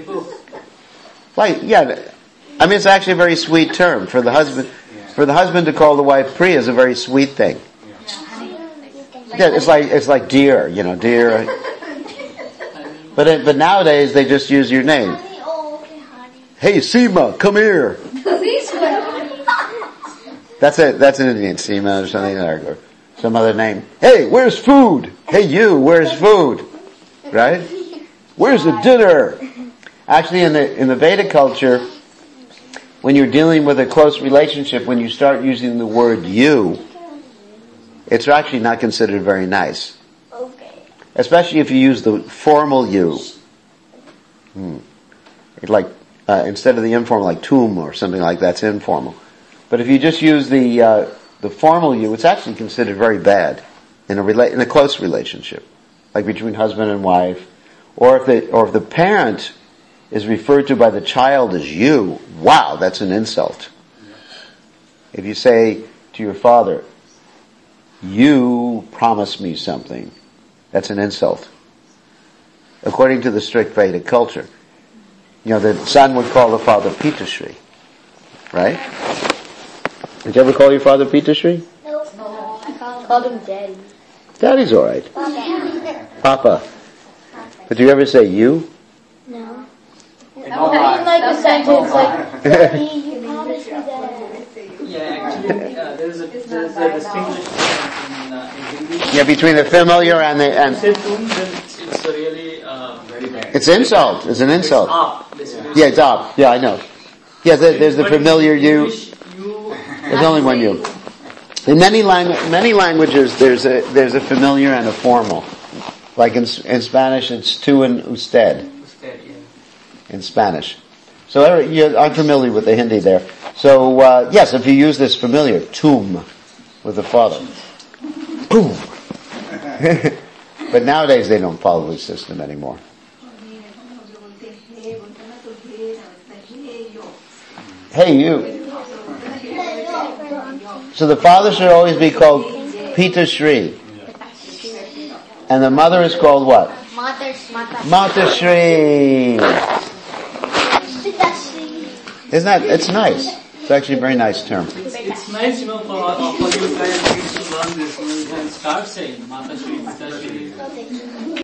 Like, yeah, I mean, it's actually a very sweet term for the husband. For the husband to call the wife Priya is a very sweet thing. Yeah, it's like it's like dear, you know, dear. But it, but nowadays they just use your name. Hey, Seema, come here. That's it. That's an Indian, Seema or something, or some other name. Hey, where's food? Hey, you, where's food? Right? Where's the dinner? Actually, in the in the Vedic culture, when you're dealing with a close relationship, when you start using the word you, it's actually not considered very nice. Okay. Especially if you use the formal you. Hmm. Like, uh, instead of the informal, like tomb or something like that's informal. But if you just use the, uh, the formal you, it's actually considered very bad in a rela- in a close relationship. Like between husband and wife. Or if the, or if the parent is referred to by the child as you, wow, that's an insult. If you say to your father, you promised me something, that's an insult. According to the strict Vedic culture. You know, the son would call the father Pitashri. Right? Did you ever call your father Pitashri? No. No. I called him Daddy. Daddy's alright. Papa. Papa. But do you ever say you? No. No, I mean like a sentence like, Daddy, you promised me that. Yeah, actually, uh, there's a there's a distinction in, uh, in Hindi. Yeah, between the familiar and the and. Say tomb, then it's, it's a really uh, very bad. It's insult. It's an insult. It's up. Basically. Yeah, it's up. Yeah, I know. Yeah, there, there's the familiar you. There's only one you. In many langu- many languages, there's a there's a familiar and a formal. Like in in Spanish, it's tu and usted. Usted, yeah. In Spanish. So every- you're, I'm familiar with the Hindi there. So uh, yes, if you use this familiar, tum, with the father. Boom. But nowadays they don't follow this system anymore. Hey, you. So the father should always be called Pitashri. And the mother is called what? Matashri. Isn't that, it's nice. It's actually a very nice term. It's, it's nice, you know, for, for you guys to learn this. You can start saying Matashri, Pitashri.